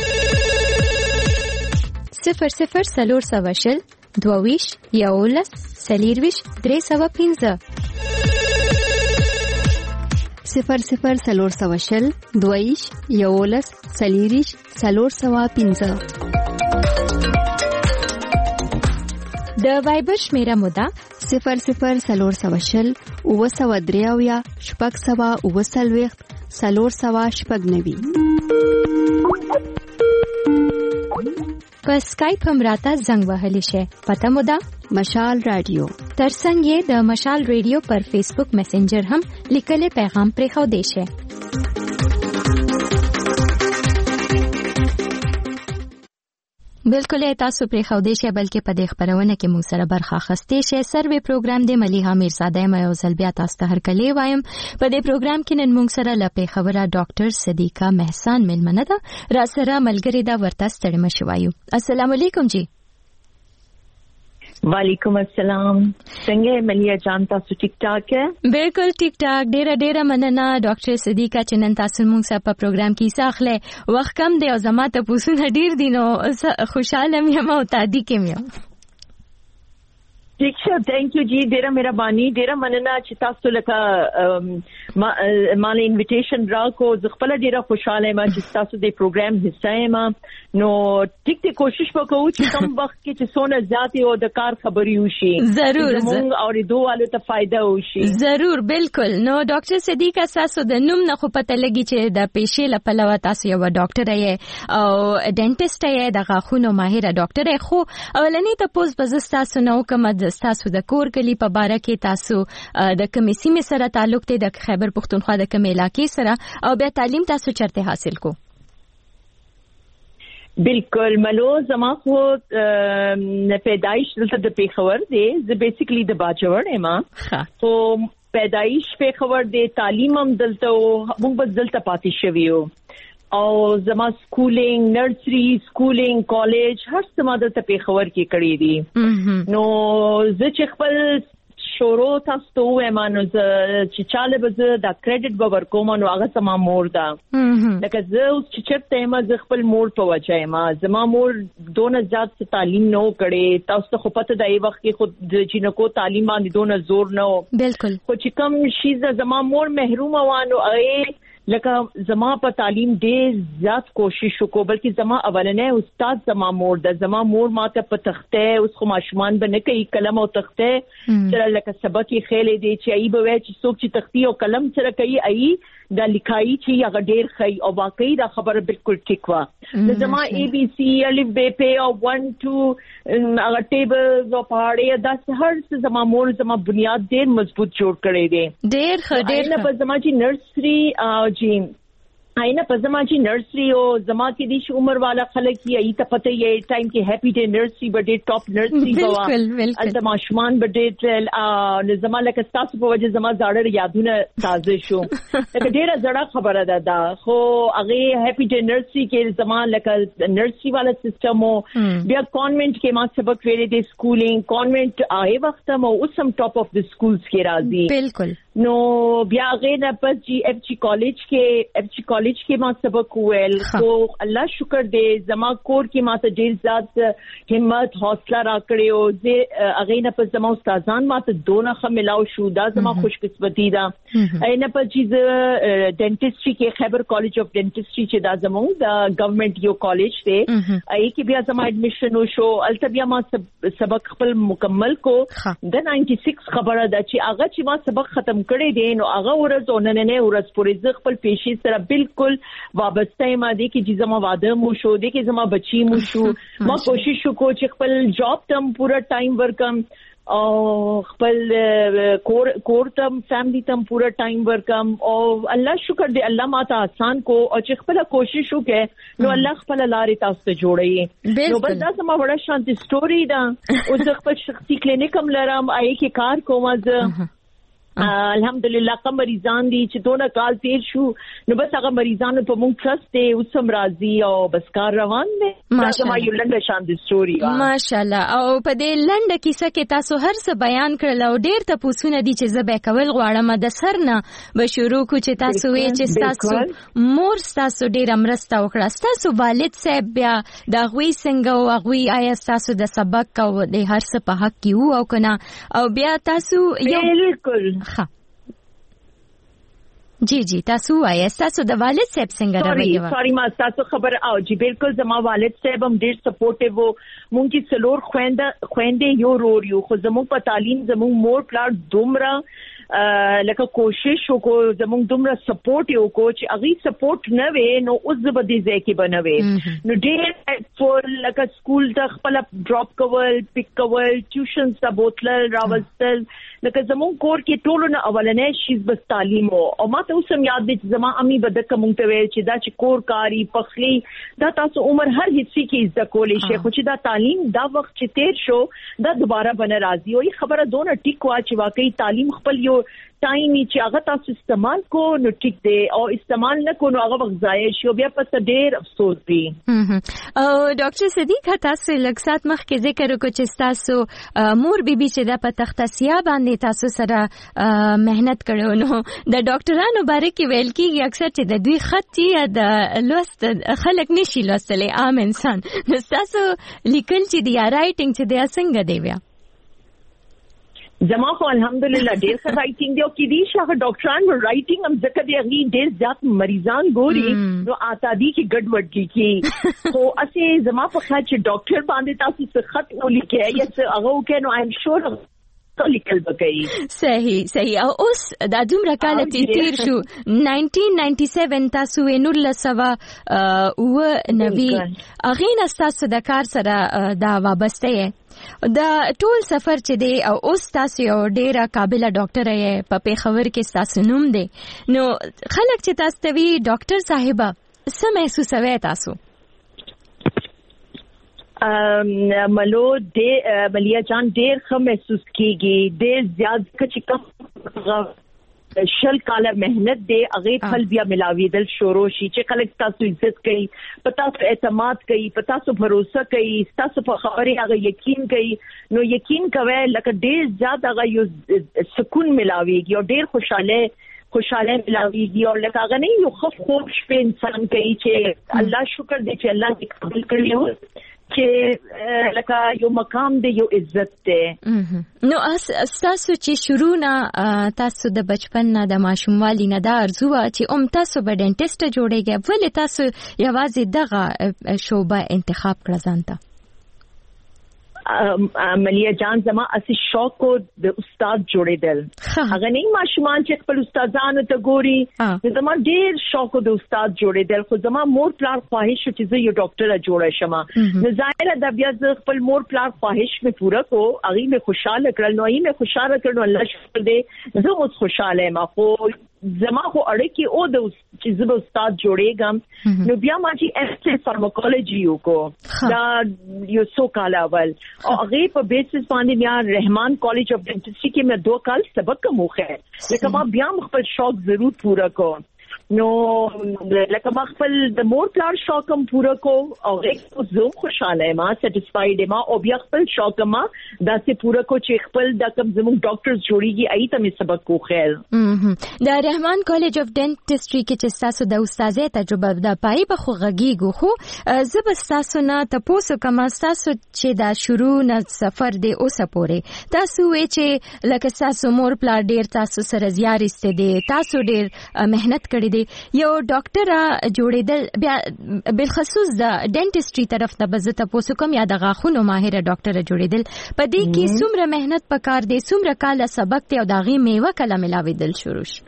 00 سلور سواشل 22 یولس سلیرویش 315 00 سلور سواشل 22 یولس سلیریش 315 د وایبر شمیره مودا 00 سلور سواشل 903 شپږ سوا 9 سلور سوا شپږ 9 په سکایپ هم راته زنګ وهلی شي. پته مو ده مشال رادیو. ترڅنګ یې د مشال ریډیو پر فیسبوک میسنجر هم لیکلي پیغام پرې خو دی شي. بالکل تاسو پرې خو دی شي بلکې په دې خبرونه کې مو سره برخه اخیستې شي. سروې پروګرام د مليحه میرزاده مې او زلبیا تاسو ته هرکلی وایم. په دې پروګرام کې نن موږ سره لپاره خبره ډاکټر صدیقه محسان ملمنه ده. را سره ملګری دا ورته ستړي مشو وایو. السلام علیکم جی. वालेकुम अस्सलाम. څنګه ملیا جان تاسو ټیک ټاک ہے؟ بالکل ټیک ټاک. ډیره مننه ډاکټر صدیقه چې نن تاسو موږ سره په پروګرام کې ساخله. وخت کم دی او زما ته پوښتنه ډیر دي نو خوشاله مې او تادی کې مې. ٹھیک ہے تھینک یو جی. ډیره مهرباني. ډیره مننه چې تاسو لکه مال انویټیشن راکو. زه خپل ډیره خوشاله یم چې تاسو د پروګرام حصہ یم. نو ټیک ټیک کوشش وکړو چې کم وخت کې چې سونه ذاتي او د کار خبري وشي. ضرور موږ او دوه والو ته فائدہ وشي. ضرور بالکل. نو ډاکټر صدیقه تاسو د نوم نه خو پته لګی چې د پیشې لپاره تاسو یو ډاکټر یې او ډنټسټ یې د غاښونو ماهر ډاکټر یې. خو اولنی تاسو په تاسو نو کوم تاسو د کور کلی په باره کې تاسو د کومې سیمې سره تعلق دی د خیبر پښتونخوا د کومې علاقې سره او بیا تعلیم تاسو چرته حاصل کو؟ بالکل ملو زما خو پیدایش دلته د پیښور دی. زه بیسیکلی د باجوړ یم. خو پیدایش پیښور دی. تعلیم هم دلته موږ بس دلته پاتې شویو او زما سکولینګ نرسری سکولینګ کالج هر څه ما دلته پیښور کې کړی دي. نو زه چې خپل شروع تاسو ته وایم نو چې چاله به دا کریډټ به ورکوم نو هغه سما مور ده. لکه زه اوس چې چرته یم زه خپل مور په وجه یم. زما مور دونه زیات تعلیم نه کړي. تاسو ته خو پته د ای وخت کې خود د جنکو تعلیم باندې دونه زور نه و. بالکل. خو چې کم شي زما مور محروم وانه لکه زما په تعلیم ډېر زیات کوشش وکړو بلکې زما اولنې استاد زما مور ده. زما مور ماته په تخته اوس خو ماشومان به نه کوي قلم او تخته سره لکه سبق یې خېلې دی چې ای به وای چې څوک چې تختی او قلم سره کوي ای دا لیکای چې هغه ډیر خي او واقعي دا خبره بالکل ټیک و. زما ABC الف ب پ او 1 2 هغه ټیبلز او پاړې دا هر څه زما مور زما بنیاد ډیر مضبوط جوړ کړی دی. ډیر نه په زما چې نرسري او جی آینه په زما چې نرسري او زما کې د عمر والا خلک یې ته پته یې ټایم کې هپی ډے نرسري بډې ټاپ نرسري بوا البته ماشومان بډې تل او زما لکه تاسو په وجه زما زړه یادونه تازه شو. لکه ډیره زړه خبره ده دا خو هغه هپی ډے نرسري کې زما لکه نرسري والا سیستم او بیا کانوینټ کې ما سبق ویلې د سکولینګ کانوینټ هغه وخت مو اوسم ټاپ اف د سکولز کې راځي. بالکل نو بیا هغه نه پس جی اف جی کالج کې ما سبق ویل خو الله شکر دې زما کور کې ما ته ډیر زیات همت حوصله راکړې او زه هغه نه پس زما استادان ما ته دونه خملاو شو دا زما خوش قسمتي ده. نه پس چې ډنټسټري کې خیبر کالج اف ډنټسټري چې دا زموږ د ګورنمنت یو کالج دی ای کې بیا زما اډمیشن وشو البته بیا ما سبق خپل مکمل کو د 96 خبره ده چې هغه چې ما سبق ختم کړی دی نو هغه ورځ اوننه ورځ پورې ز خپل پیشي سره بالکل وابسته ما دي کې زما واده مو شو دي کې زما بچي مو شو ما کوشش وکړو چې خپل جاب تم پورا ټایم ورکم او خپل کور تم فیملی تم پورا ټایم ورکم او الله شکر دې الله ماته آسان کو او چې خپل کوشش وکړ نو الله خپل لارې تاسو ته جوړي. نو بس دا زما وړه شانتي سټوري ده او زه خپل شخصي کلینیک هم لرم آی کې کار کوم زه الحمدلله کوم مریضان دي چې دونه کال تیر شو نو بس هغه مریضانو په مونږ ټرست دی اوسم راضي او بس کار روان دی. ماشاءالله یو لنډه شان د سټوري ماشاءالله او په دې لنډه کیسه کې تاسو هر څه بیان کړل او ډیر ته پوښتنه دي چې زه به کول غواړم د سر نه به شروع کو چې تاسو وې چې تاسو مور تاسو ډیر امرسته وکړه تاسو والد صاحب بیا دا غوي څنګه او غوي آیا تاسو د سبق او د هر څه په حق کې او کنه او بیا تاسو بالکل جی تاسو وایي تاسو د والد صاحب څنګه راوړی سوري ما تاسو خبر او جی بالکل زما والد صاحب هم ډیر سپورټیو وو مونږ کی سلور خويندې یو رور یو خو زموږ په تعلیم زموږ مور پلار دومره لکه کوشش وکړو زموږ دومره سپورټ یو کو چې اغي سپورټ نه وې نو اوس زبدي ځای کې بنوي نو ډېر فور لکه سکول ته خپل ډراپ کول پک کول ټیوشن ته بوتل راوستل لکه زموږ کور کې ټولو نه اولنې شیز بس تعلیم او ما ته اوسم یاد دي چې زما امي بده کوم ته ویل چې دا چې کور کاری پخلی دا تاسو عمر هر هیڅ کې عزت کولې شي خو چې دا تعلیم دا وخت چې تیر شو دا دوباره بن راځي او خبره دونه ټیک وا چې واقعي تعلیم خپل یو ټایم چې هغه تاسو استعمال کو نو ټیک دی او استعمال نه کو نو هغه وخت ضایع شي بیا پس ډېر افسوس دی. او ډاکټر صدیق تاسو لکسات مخکې ذکر وکړ چې تاسو مور بیبي چې د پتختسیا باندې تاسو سره مهنت کړو نو د ډاکټرانو باره کې ویل کېږي اکثر چې د دوی خط یا د لوست خلک نشي لوستلی عام انسان نو تاسو لیکل چې دی رائټینګ چې دی څنګه دی بیا زما خو الحمدلله ډیر ښه رائټینګ دی او کې دي چې هغه ډاکټران رائټینګ هم ځکه دی هغه ډیر زیات مریضان ګوري نو آتا دي کې ګډوډ کی خو اسه زما په خیال چې ډاکټر باندې تاسو څه خط ولیکي یا څه هغه وکړو آی ایم شور لیکل بکې صحیح او اوس د دومره کال تیر شو 1997 تاسو نور لسوا او نوی اغه تاسو د کار سره دا وابسته یې د ټول سفر چې دی او اوس تاسو یو ډیره قابلیت ډاکټر یې په پیښور کې تاسو نوم دی نو خلک چې تاسو ته وی ډاکټر صاحبہ څه محسوسوي تاسو ملو ملیا جان ډیر ښه محسوس کیږي ډیر زیات چې کم شل کاله مهنت دی هغه خپل بیا ملاویدل شروع شي چې خلک تاسو عزت کوي پتا تاسو اعتماد کوي پتا تاسو باور کوي تاسو په خبره هغه یقین کوي نو یقین کوي لکه ډیر زیات هغه یو سکون ملاويږي او ډیر خوشاله ملاويږي او لکه هغه نه یو خوش په انسان کوي چې الله شکر دې چې الله دې قبول کړی چې لکه یو مقام دی یو عزت دی نو تاسو چې شروع نه تاسو د بچپن نه د ماشوموالي نه دا ارزو چې تاسو به ډنټسټ جوړیږئ ولې تاسو یوازې دغه شوبه انتخاب کړه ځان ته ملیا جان زما اسی شوق کو د استاد جوړېدل هغه نه ماشومان چې خپل استادانو ته ګوري زما ډېر شوق د استاد جوړېدل خو زما مور پلار خواهش چې زه یو ډاکټر جوړه شم نو ظاهر د بیا ز خپل مور پلار خواهش مې پوره کو هغه مې خوشاله کړل نو یې مې خوشاله کړل الله شکر دې زه اوس خوشاله یم خو زما خو اړیکې او د چې زه استاد جوړېږم نو بیا ما چې اف فارماکولوژي وکړو دا یو څو کال اول او هغه په بیسس باندې بیا رحمان کالج اف ډینټسټري کې مې 2 کال سبق موخه لکه ما بیا خپل شوق ضرور پوره کوم نو لکه ما خپل د مور پلار شوقم پوره کو او زه خوشاله ما سټیسفاید ما او بیا خپل شوق ما داسې پوره کو چې خپل د کوم زموږ ډاکټرز جوړیږي ایت مې سبق کو خیر د رحمان کالج اف ډینټسټري کې چې تاسو د استادې تجربه د پای په خوږیږو خو زب تاسو نه تاسو کوم تاسو چې دا شروع نه سفر دی اوسه پورې تاسو وې چې لکه تاسو مور پلار ډیر تاسو سره زیارسته دي تاسو ډیر مهنت کړی یو ډاکټر جوړېدل بیا بالخصوص د ډینټسټري طرف ته بزته پوسو کوم یا د غاښونو ماهر ډاکټر جوړېدل په دې کې څومره مهنت پکار دی څومره کال سبق ته او داغي میوه کله ملاویدل شروع شي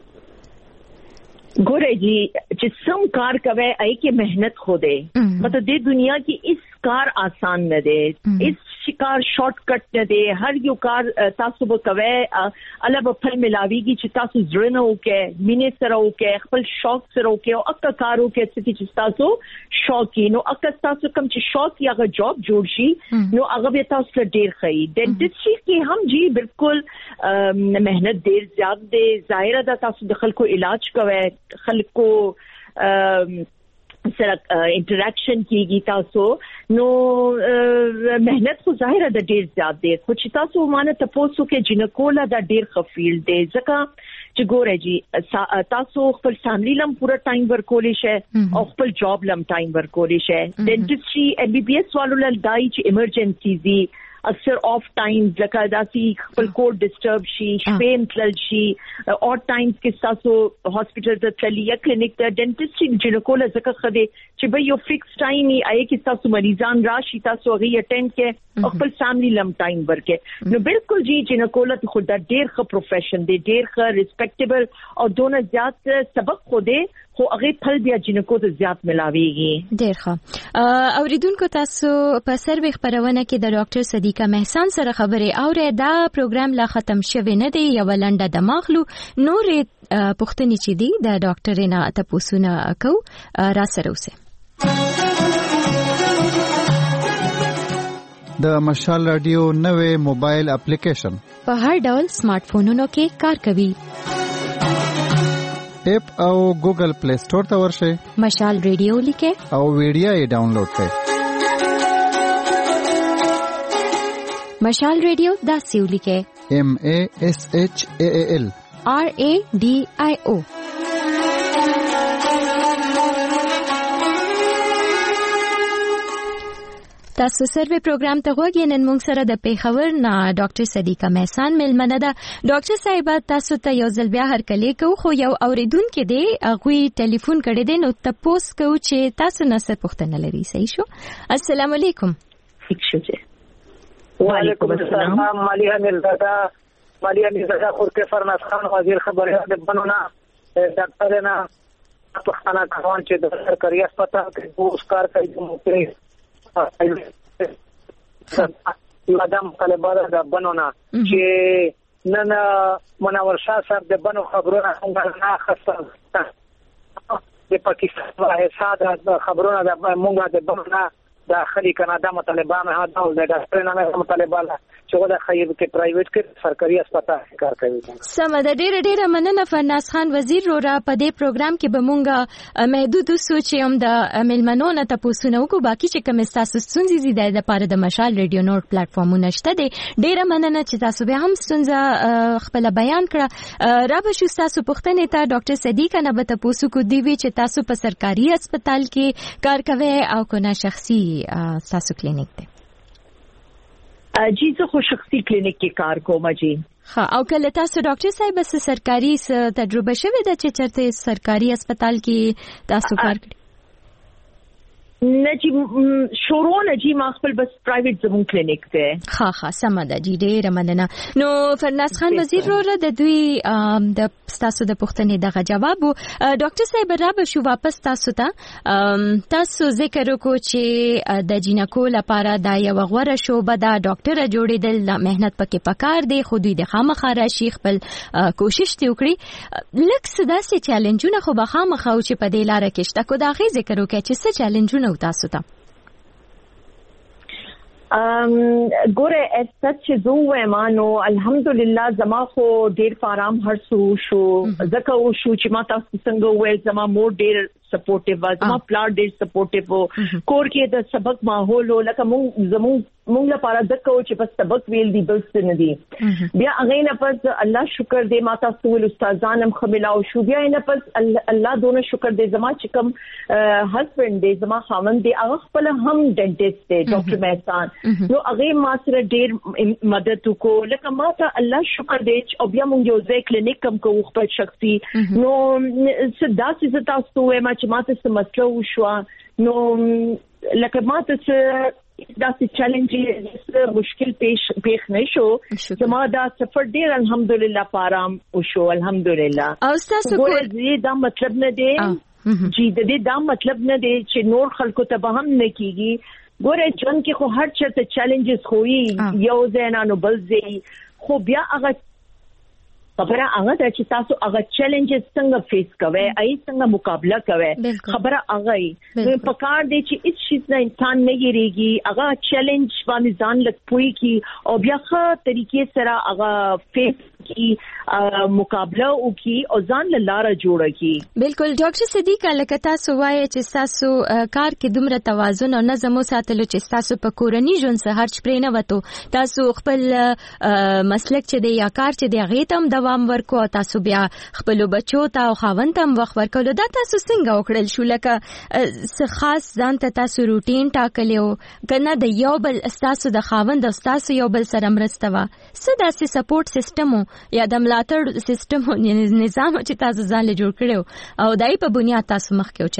ګورې جی چې سم کار کوي ای کې مهنت خو دے مطلب دې دنیا کې اس کار آسان نه دی اس کار شارٹ کٹ نه دی هر یو کار تاسو به کوي الله په فل ملاويږي چې تاسو زړه نه وکې مینې سره وکې خپل شوق سره وکې او اکه کار وکې چې تاسو شوقي نو اکه تاسو کوم چې شوق یا غو جاب جوړ شي نو هغه به تاسو ډیر خي ډینټسټري کې هم جی بالکل مهنت ډیر زیات دی ظاهر ده تاسو د خلکو علاج کوي خلکو سره انټریکشن کیږي تاسو نو مهنت خو ظاهر ده ډیر زیات دی خو چې تاسو مانه تاسو کې جنکولا دا ډیر خفیل دی ځکه چې ګورې جی تاسو خپل فیملی لم پورا ټایم ورکولې شه او خپل جاب لم ټایم ورکولې شه ډینټسټري ام بي بي ایس والو لل دای چې ایمرجنسي دي اکثر آف ټایمز لکه داسي خپل کوډ ډسټرب شي شپې تل شي اور ټایمز کې تاسو هاسپټل ته تللی یا کلینیک ته ډینټسټري جنکول ځکه خدي چې به یو فکس ټایم یې آی کې تاسو مریضان راشي تاسو غي اټینډ کې خپل فیملی لم ټایم ورکه نو بالکل جی جنکول ته خود ډیر ښه پروفیشن دی ډیر ښه ریسپیکټیبل او دونه زیات سبق خو دی خو هغه پل بیا جنکو ته زیات ملاويږي ډیر ښه اوریدونکو تاسو په سروې خبرونه کې د ډاکټر صدیقه محسن سره خبرې اورئ دا پروګرام لا ختم شوی نه دی یو لنډه دماغلو نور پوښتنې چې دي د ډاکټر نه تاسو کو را سره اوسه د مشال رادیو نوې موبایل اپلیکیشن په هر ډول سمارټ فونونو کې کار کوي اپ او ګوګل پلی سٹور ته ورشئ مشال ریډیو لیکه او ویډیو یې ډاونلوډ کړئ مشال ریډیو دا سیو لیکه MASHAAL RADIO تاسو سروې پروګرام ته غوږی نن موږ سره د پیښور نه ډاکټر صدیقه محسن ملمنه ده ډاکټر صاحب تاسو ته یو ځل بیا هرکلی کو خو یو اوریدونکو دی هغه ټلیفون کړی دی نو تاسو کو چې تاسو نه څه پوښتنه لري صحیح شو السلام علیکم ٹھیک شو جی وعلیکم السلام مالیا مرزا خود کے فرناس خان وزیر خبریں بنونا ڈاکٹر نا پختانا کھوان چې د سرکاري هسپتال کې پوسټکار کوي مدام طالبان د بنونا چې نن منور شاه صاحب د بنو خبرونه څنګه خاصه د پاکستان حساب خبرونه د مونږه د بنونا داخلي کاناډا مطالبه نه دا د ډاکټر نه مطالبه چې ولا خیر کې پرایویټ کې سرکاري هسپتال کار کوي سم د ډېر مننه فرناس خان وزیر رو را په دې پروګرام کې به مونږه محدود سوچ هم د ملمنو نه تاسو نو کو باقي چې کوم تاسو ستونزې دي د لپاره د مشال ریډیو نوټ پلیټفارمونه شته دي ډېر مننه چې تاسو به هم ستونزه خپل بیان کړه را به شو تاسو پوښتنه ته ډاکټر صدیقه نه به تاسو کو دی وی چې تاسو په سرکاري هسپتال کې کار کوي او کنه شخصي تاسو کلینیک دی جی زه خو شخصي کلینیک کې کار کوم جی ها او کله تاسو ډاکټر صاحب سره سرکاري تجربه شوه د چې چرته سرکاري هسپتال کې تاسو کار کړی نجی شروع نجی ما خپل بس پرایویټ زمون کلینیک ته ها سم ده جی ډېر مننه. نو فرناز خان وزیر وروره د دوی د تاسو د پوښتنې دغه جواب ډاکټر صاحب را به شو واپس تاسو تاسو ذکر وکړو چې د جینکو لپاره دا یو غوړه شوبه ده ډاکټر جوړېدل مهنت پکې پکار دی خو دوی د خامخا راشي خپل کوشش دی وکړي لکه څه داسې چیلنجونه خو به خامخا او چې په دې لاره کې شته کو دا غي ذکر وکړي چې څه چیلنجونه تاسو ته ګوره اساس چې زه ومانو الحمدلله زما خو ډیر فارام هرڅو شو زکه او شو چې ما تاسو څنګه وې زما مور ډیر سپورټیو و زما پلار ډیر سپورټیو کور کې د سبق ماحول لکه مونږ لپاره دکو چې بس سبق ویل دی بس نه دی بیا هغه نه پس الله شکر دې ما تاسو ول استادانم خملاو شو بیا نه پس الله دونه شکر دې زما چې کوم هسبند دې زما خاوند دې هغه خپل هم ډنټیسټ دې ډاکټر مهسان نو هغه ما سره ډیر مدد وکړو لکه ما ته الله شکر دې او بیا مونږ یو ځای کلینیک کم کوو خپل شخصي نو صدا چې تاسو وې چې ماته څه مسله وشو نو لکه ماته دا څه چیلنج مشکل پیښ نه شو زما دا سفر ډیر الحمدلله پارام وشو الحمدلله او تاسو ګورې دا مطلب نه دی چې د دې دا مطلب نه دی چې نور خلکو ته به هم نه کیږي ګورې ژوند کې خو هر څه ته چیلنجز خوي یو ځای نه بل ځای خو بیا هغه خبره هغه ده چې تاسو هغه چیلنجز څنګه فیس کوئ ای څنګه مقابله کوئ خبره هغه نو پکار دی چې هیڅ شي نه انسان نه یریږي هغه چیلنج باندې ځان لګوي کی او بیا ښه طریقې سره هغه فیس کی مقابله وکي او ځان لاره جوړه کی. بالکل ډاکټر صدیق لکه تاسو وایي چې تاسو کار کې دومره توازن او نظم ساتلو چې تاسو په کورنۍ ژوند سره هرڅ پرې نه وته تاسو خپل مسلک چې دی یا کار چې دی هغه تم دوام ورکو تاسو بیا خپل بچو ته او خاوند ته وخت ورکول دا تاسو څنګه وکړل شو لکه څه خاص ځان ته تاسو روټین ټاکلیو کنه د یو بل تاسو د خاوند او تاسو یو بل سره مرسته وا څه داسې سپورټ سیستم یا د ملاتړ سیستم نظام چې تاسو ځان له جوړ کړو او دای په بنیاد تاسو مخکې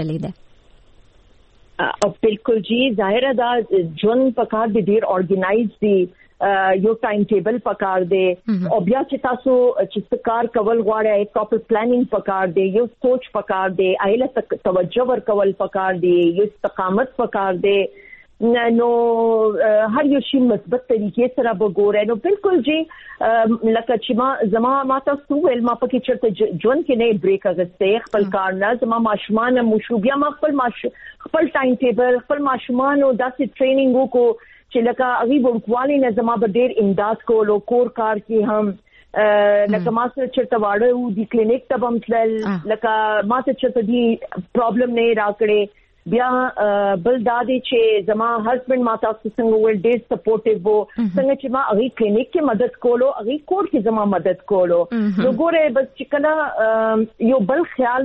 چلیده او بالکل جی ظاهر دا ژوند په کار دی ډیر اورګنایز دی یو ټایم ټیبل پکار دی او بیا چې تاسو چې کار کول غواړئ پراپر پلانینګ پکار دی یو سوچ پکار دی ایله توجه ورکول پکار دی یو استقامت پکار دی نو هر یو شی مثبت طریقې سره وګورئ نو بالکل جی لکه چې ما تاسو ول ما پکې چرته ژوند کې نه بریک اغسته خپل کار نه زما ماشومان مشو بیا ما خپل ټایم ټیبل خپل ماشومان او داسې ټریننګ وکړو چې لکه اغي ورکوالي نه زما به ډیر امداد کولو کور کار کې هم لکه ما سره چرته واړو دی کلینیک ته هم تل لکه ما ته چرته دی پرابلم نه راکړي بیا بل دادی چې زما هسبند ما تاسو څنګه ول ډیر سپورټیو وو څنګه چې ما اغي کلینیک کې مدد کولو اغي کور کې زما مدد کولو نو ګوره بس چې کله یو بل خیال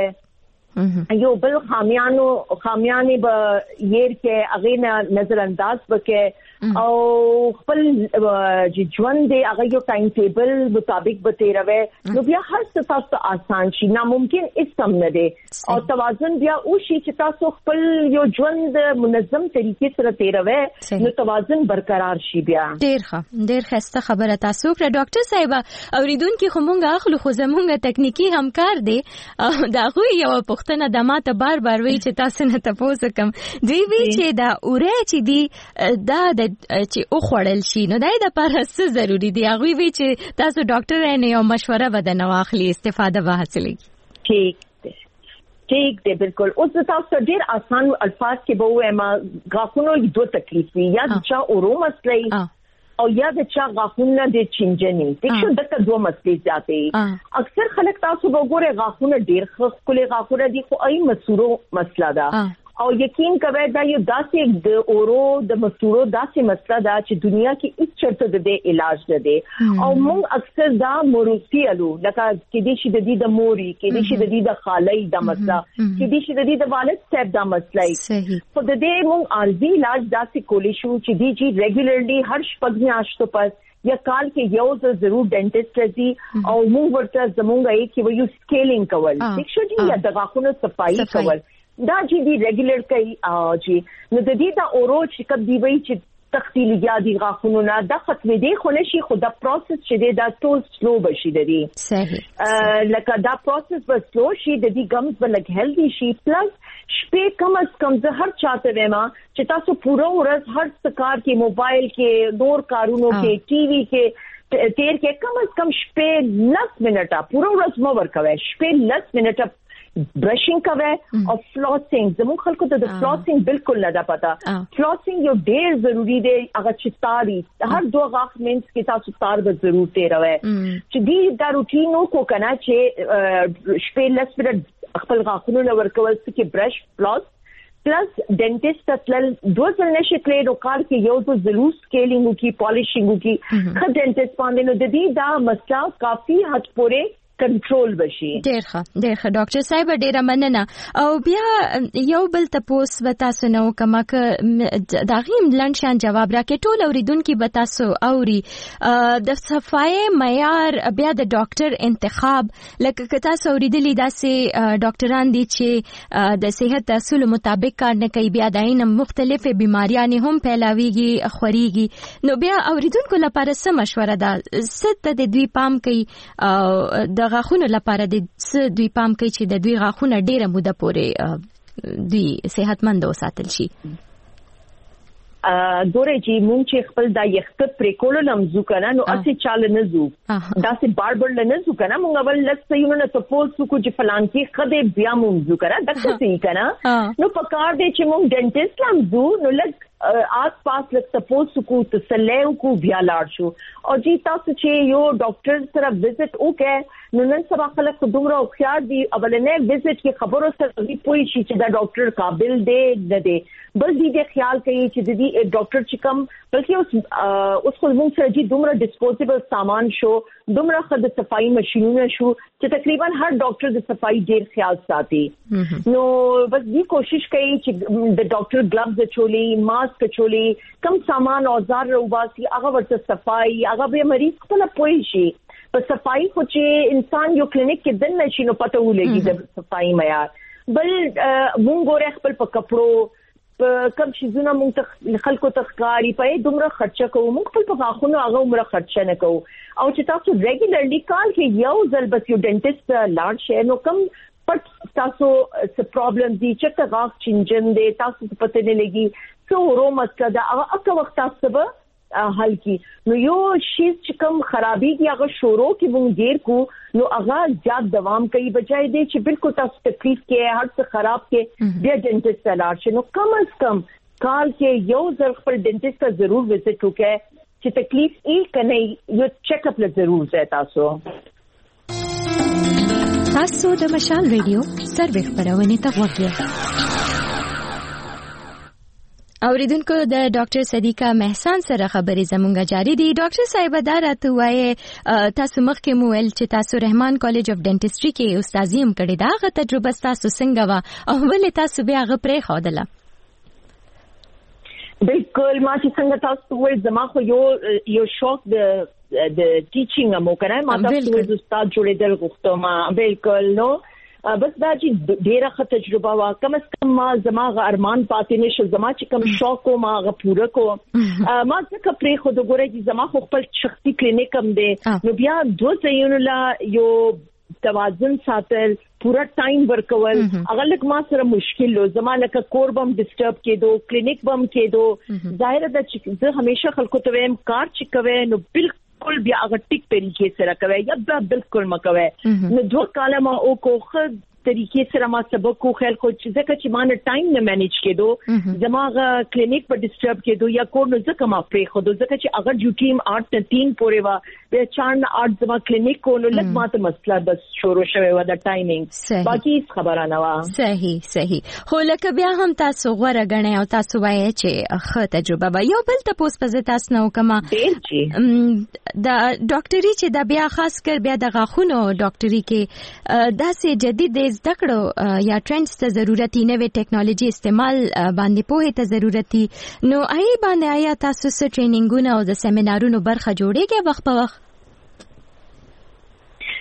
وکوي یو بل خامیانه به ير کې اغه نه نظر انداز وکړي او خپل ژوند دی هغه یو ټایم ټیبل مطابق به تیروي نو بیا هر څه تاسو آسان شي ناممکن هیڅ هم نه دی او توازن بیا او شي چې تاسو خپل یو ژوند منظم طریقې سره تیروي نو توازن برقرار شي بیا ډیر ښه خبره تاسو کړه ډاکټر صاحب اوریدونکو خو مونږه اخلو خو زمونږه تکنیکی همکار دی دا خو یو پښتنه د ماته بار وی چې تاسو نه تاسو کوم دوی وی چې دا اوره چې دی دا چې او خوړل شي نو دای د پر څه ضروری دی هغه وی چې تاسو ډاکټر نه یو مشوره بدنه واخلي استفاده به حاصلې ٹھیک دی بالکل اوس تاسو ډیر آسان الفاظ کې به وایم غاښونو دوه تکلیف یا چې اورو مسلې او یا د چا غاښونه د چنجنې دغه دغه دوه مسلې ځاتې اکثر خلک تاسو وګورئ غاښونه ډیر خپل غاښونه دي خو ای مسورو مسله ده او یقین کوي دا یو داسې د اورو د مسورو داسې مسله ده چې دنیا کې هیڅ چرته د دې علاج نه دی او موږ اکثر دا موروثي الو لکه کې دې شي د دې د موري کې دې شي د دې د خالي د مسله کې دې شي د دې د والد صاحب د مسله خو د دې موږ عارضي علاج داسې کولی شو چې دې جی ریګولرلی هر شپږ میاشتو پس یا کال کې یو ضرور ډنټیسټ راځي او موږ ورته زمونږ یې کې ویو سکیلینګ کول څه شو دي یا د غاښونو صفائی کول دا چې دی ریګولر کوي چې نو د دې دا اورو چې کب دی وی چې تختیل یادی غاخونو نه د ختمې دی خو نشي خو دا پروسس چې دی دا ټول سلو بشي دی صحیح لکه دا پروسس به سلو شي د دې ګمز به لګ هیلدي شي پلس شپې کم از کم زه هر چاته ویما چې تاسو پوره ورځ هر څکار کې موبایل کې نور کارونو کې ټي وي کې تیر کې کم از کم شپې 10 منټه پوره ورځ مو ورکوي شپې 10 منټه برشنګ کوي او فلوسینګ زموږ خلکو ته د فلوسینګ بالکل نه ده پتا فلوسینګ یو ډېر ضروری دی هغه چې تاری هر دوه غاښ مینس کې تاسو تار به ضرور تیروي چې دې دا روټینو کو کنه چې شپې لس منټ خپل غاښونو لور کول چې برش فلوس پلس ډینټیسټ تل دوه ځل نشي کړی نو کار کې یو تو ضرور سکیلینګ کی پالیشینګ کی خو ډینټیسټ باندې نو د دې دا مسله کافي حد پورې کنټرول بشي. ډیر ښه ډاکټر صاحب ډیره مننه. او بیا یو بل تاسو وتا سنو کما ک دا غیم لنشان جواب راکې ټول اوریدونکو به تاسو اوري د صفای معیار بیا د ډاکټر انتخاب لکه که تاسو اوریدلی داسې ډاکټران دي چې د صحت اصول مطابق کار نه کوي بیا داین مختلفه بیماریاں هم پیلاویږي خوريږي نو بیا اوریدونکو لپاره څه مشوره ده ست د دوی پام کوي د غاښونو لپاره د دوی پام کوي چې د دوی غاښونه ډیره موده پورې دوی صحتمند وساتل شي. ګوره چې مونږ چې خپل دا یخت پرې کولو لمزو کنه نو اسی چاله نه زو دا سي باربر نه زو کنه مونږ اول لکه یو نه سپوز کو چې فلان کې خده بیا مونږ زو کنه دغه څه کنه نو پکار دې چې مونږ ډینټیسټ لمزو نو لکه آس پاس لکه سپوز کو تسلیو کو بیا لاړ شو او جی تاسو چې یو ډاکټر سره وزټ وکړ نو نن سبا خلک دومره خيار دي اولنې وزټ کې خبرو سره دی پوي چې دا ډاکټر قابل دی نه دی بل دې خیال کوي چې دې ډاکټر چې کم بلکې اوس خو موږ سره چې دومره ډیسپوزیبل سامان شو دومره خد صفائی ماشينونه شو چې تقریبا هر ډاکټر د صفائی ډیر خیال ساتي نو بس دې کوشش کوي چې د ډاکټر گلوز چولي ماسک چولي کم سامان اوزار روباسي هغه ورته صفائی هغه به مریض خپل پوي شي په صفائی خو چې انسان یو کلینیک کې دن نشي نو پته ولګي د صفائی معیار بل مونږ ګوره خپل په کپړو کم شيزونه مونږ خلکو تخکاری په دومره خرچه کوو مونږ خپل په غاښونو هغه عمره خرچه نه کوو او چې تاسو ریګولرلی کال کې یو ځل بس یو ډینټیسټ لاړ شئ نو کم پټ تاسو څه پرابلم دي چې غاښ چنجن دي تاسو پته نه لګي څو ورو مسله دا هغه وخت تاسو به حل کی نو یو شی چې کوم خرابي دی هغه شورو کې مونږ ډیر کو نو هغه زیات دوام کوي بجای دی چې بالکل تاسو تکلیف کې هر څه خراب کې بیا ډینټیسټ لاړ شي نو کم از کم کال کې یو ځل خپل ډینټیسټ ته ضرور وزټ وکړئ چې تکلیف یې کنه یو چیک اپ له ضرور ځای تاسو د مشال ریډیو سرویس خبرونه ته وګورئ. اوریدونکو د ډاکټر صدیقه محسن سره خبرې زمونږه جاری دي. ډاکټر صاحب دا راته وایي تاسو مخکې مو ویل چې تاسو رحمان کالج اف ډینټیسټري کې استادي هم کړې ده هغه تجربه تاسو څنګه و او ولې تاسو بیا هغه پرې خوده؟ بالکل ما چې څنګه تاسو وایي زما خو یو شوق د ټیچینګ مو کنه ما تاسو د استاد جوړېدل غوښتم بالکل نو بس دا چې ډیره ښه تجربه وا کم از کم ما زما ارمان پاتې نشو زما چې کم شوق ما غ پوره کو ما څنګه پرې خو د ګورې چې زما خپل شخصي کلینیک هم دی نو بیا دوه ځایونو لا یو توازن ساتل پورا ټایم ورکول هغه لکه ما سره مشکل و زما لکه کور بم ډیسټرب کېدو کلینیک بم کېدو ظاهر ده چې زه همیشه خلکو ته ویم کار چې کوي نو بالکل بیا هغه ټیک طریقې سره کوي یا بالکل مکوي نو دوه کاله ما او کو خد طریقې سره ما سبق کو خیال کو چې ځکه چې ما نه ټایم نه مینیج کېدو زماغه کلینیک په ډیسټرب کېدو یا کور نو ځکه ما پرې خو ځکه چې اگر ډیوټي 8 نه 3 پورې وا به 4 نه 8 زما کلینیک کو نو لږ ماته مسله بس شروع شوه و د ټایمینګ باقي خبره نه و. صحیح خو لکه بیا هم تاسو غوړه غنئ او تاسو وایي چې ښه تجربه به یو بل تاسو په تاسو نو کما دا ډاکټري چې دا بیا خاص کر بیا د غاښونو ډاکټري کې داسې جدید زده کړو یا ټرندز ته ضرورتي نوې ټیکنالوژي استعمال باندې پوهه ته ضرورتي نو آی باندې آیا تاسو څه ټریننګونه او د سیمینارونو برخه جوړیږي وخت په وخت؟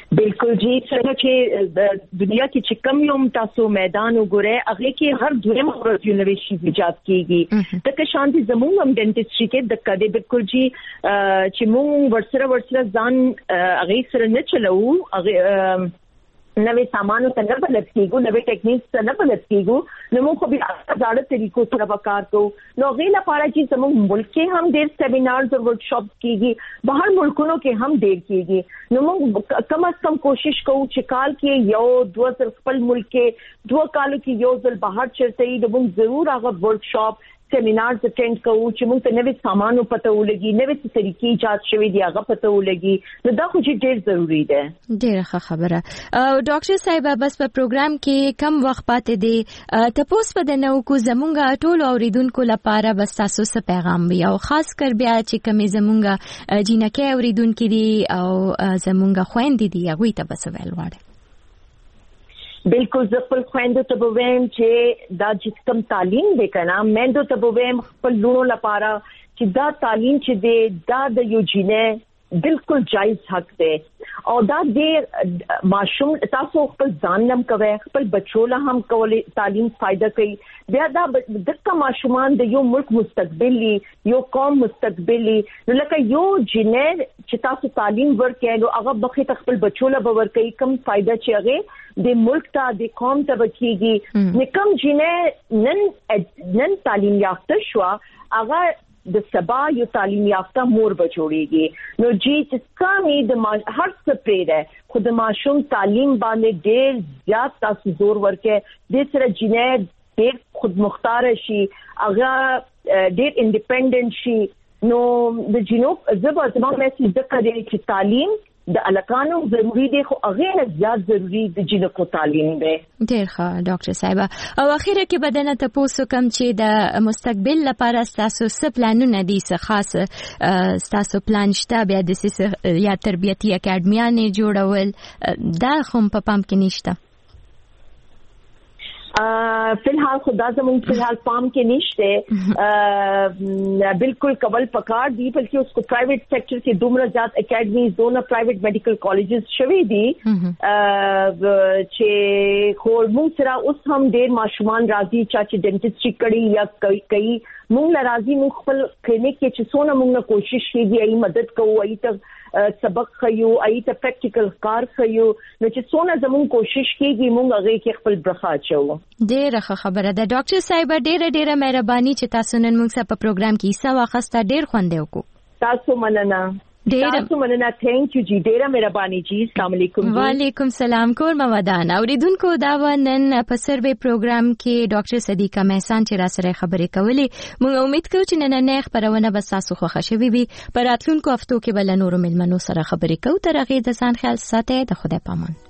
بالکل جی څنګه چې د دنیا کې چې کم یو تاسو میدان وګورئ هغه کې هر دویم ورځ یو نوې شی ایجاد کیږي د شانتي زموږ هم ډنټسټري کې د کده بالکل جی چې موږ ورسره ځان هغه سره نه چلو هغه نوې سامانو ته نه بلد کیږو نوې ټیکنیکس ته نه بلد کیږو نو موږ به ځاړه طریقو سره وکړ کوو نو غیلا پاره چې زموږ ملک کې هم ډېر سیمینارز او ورکشاپ کیږي بهر ملکونو کې هم ډېر کیږي نو موږ کم از کم کوشش کوو چې کال کې یو 2000 خپل ملک کې 2 کالو کې یو ځل بهر چرته یې موږ ضرور هغه ورکشاپ سیمینارز اټینډ کوو چې موږ ته نوې سامانو پته ولګي نوې طریقې ایجاد شوي دی هغه پته ولګي نو دا خو چې ډېر ضروری دی. ډېره خبره. ډاکټر صاحب بس په پروګرام کې کم وخت پاتې دی تاسو په دنه کو زمونږ ټول اوریدونکو لپاره بس تاسو څه پیغام وي او خاص کر بیا چې کومې زمونږ جنکه اوریدونکو دي او زمونږ خويندې دي هغه ته بس ویل وړه. بالکل زه خپل خويندو ته ووایم چې دا چې کوم تعلیم دی کنه مېندو ته ووایم خپل لونو لپاره چې دا تعلیم چې دی دا د یو جینې بالکل جایز حق دی او دا د ماشوم تاسو خپل ځان نم کوي خپل بچو له هم کولې تعلیم فائدہ کوي بیا دا دغه ماشومان د یو ملک مستقبل یو قوم مستقبل نو لکه یو جینې چې تاسو تعلیم ورکړئ نو هغه بخې خپل بچو له ورکړي کم فائدہ چې هغه د ملک ته د قوم ته بچيږي نکم جنې نن تعلیم یافته شو هغه د سبا یو تعلیم یافته مور بچوړيږي نو جی چې کامي د هر څه پرې خود ماشوم تعلیم باندې ډېر زیات تاسو زور ورکې د سره جنې ډېر خود مختار شي هغه ډېر انډیپندنت شي نو د جنوب زما میسج د کړي چې تعلیم د الکانو ضروری دی خو هغه زیات ضروری د جنکو تعلیم دی. ډیر ښه ډاکټر صاحب او اخیره کې بدنه تاسو کوم چې د مستقبل لپاره تاسو څه پلانونه دي څه خاص تاسو پلان شته بیا د یا تربیتی اکیډمیانې جوړول دا هم په پام کې نشته. فلحال خدا زمون فلحال پام کې نشته بالکل قبل پکار دی بلکې اس کو پرائیویٹ سیکٹر کې دومره زیات اکیډمیز دونه پرائیویٹ میډیکل کالجز شوي دي چې خو موږ سره اوس هم ډېر ماشومان راځي چې ډنټسټري کړي یا کوي موږ راځي موږ خپل کلینیک کې چې څونه موږ کوشش کوي ای مدد کوو ای ته سبق خيو ای ته پریکټیکل کار خيو نو چې څونه زموږ کوشش کیږي موږ هغه کې خپل برخه اچو. ډیره خبره ده ډاکټر صاحب ډیره مهرباني چې تاسو نن موږ سره په پروګرام کې حصہ واخیسته ډیر خوند وکړو. تاسو مننه. تاسو مننه ثانک یو جی ډیره مهرباني جی السلام علیکم. وعلیکم السلام کور مودان اوریدونکو دا ونن په سروي پروګرام کې ډاکټر صدیقه محسن چې را سره خبرې کولې موږ امید کوو چې نن نه خبرونه به تاسو خوښ شوي وي په راتلونکو هفتو کې بل نور ملمنو سره خبرې کوو تر هغه د ځان خیال ساتئ د خدای پامان.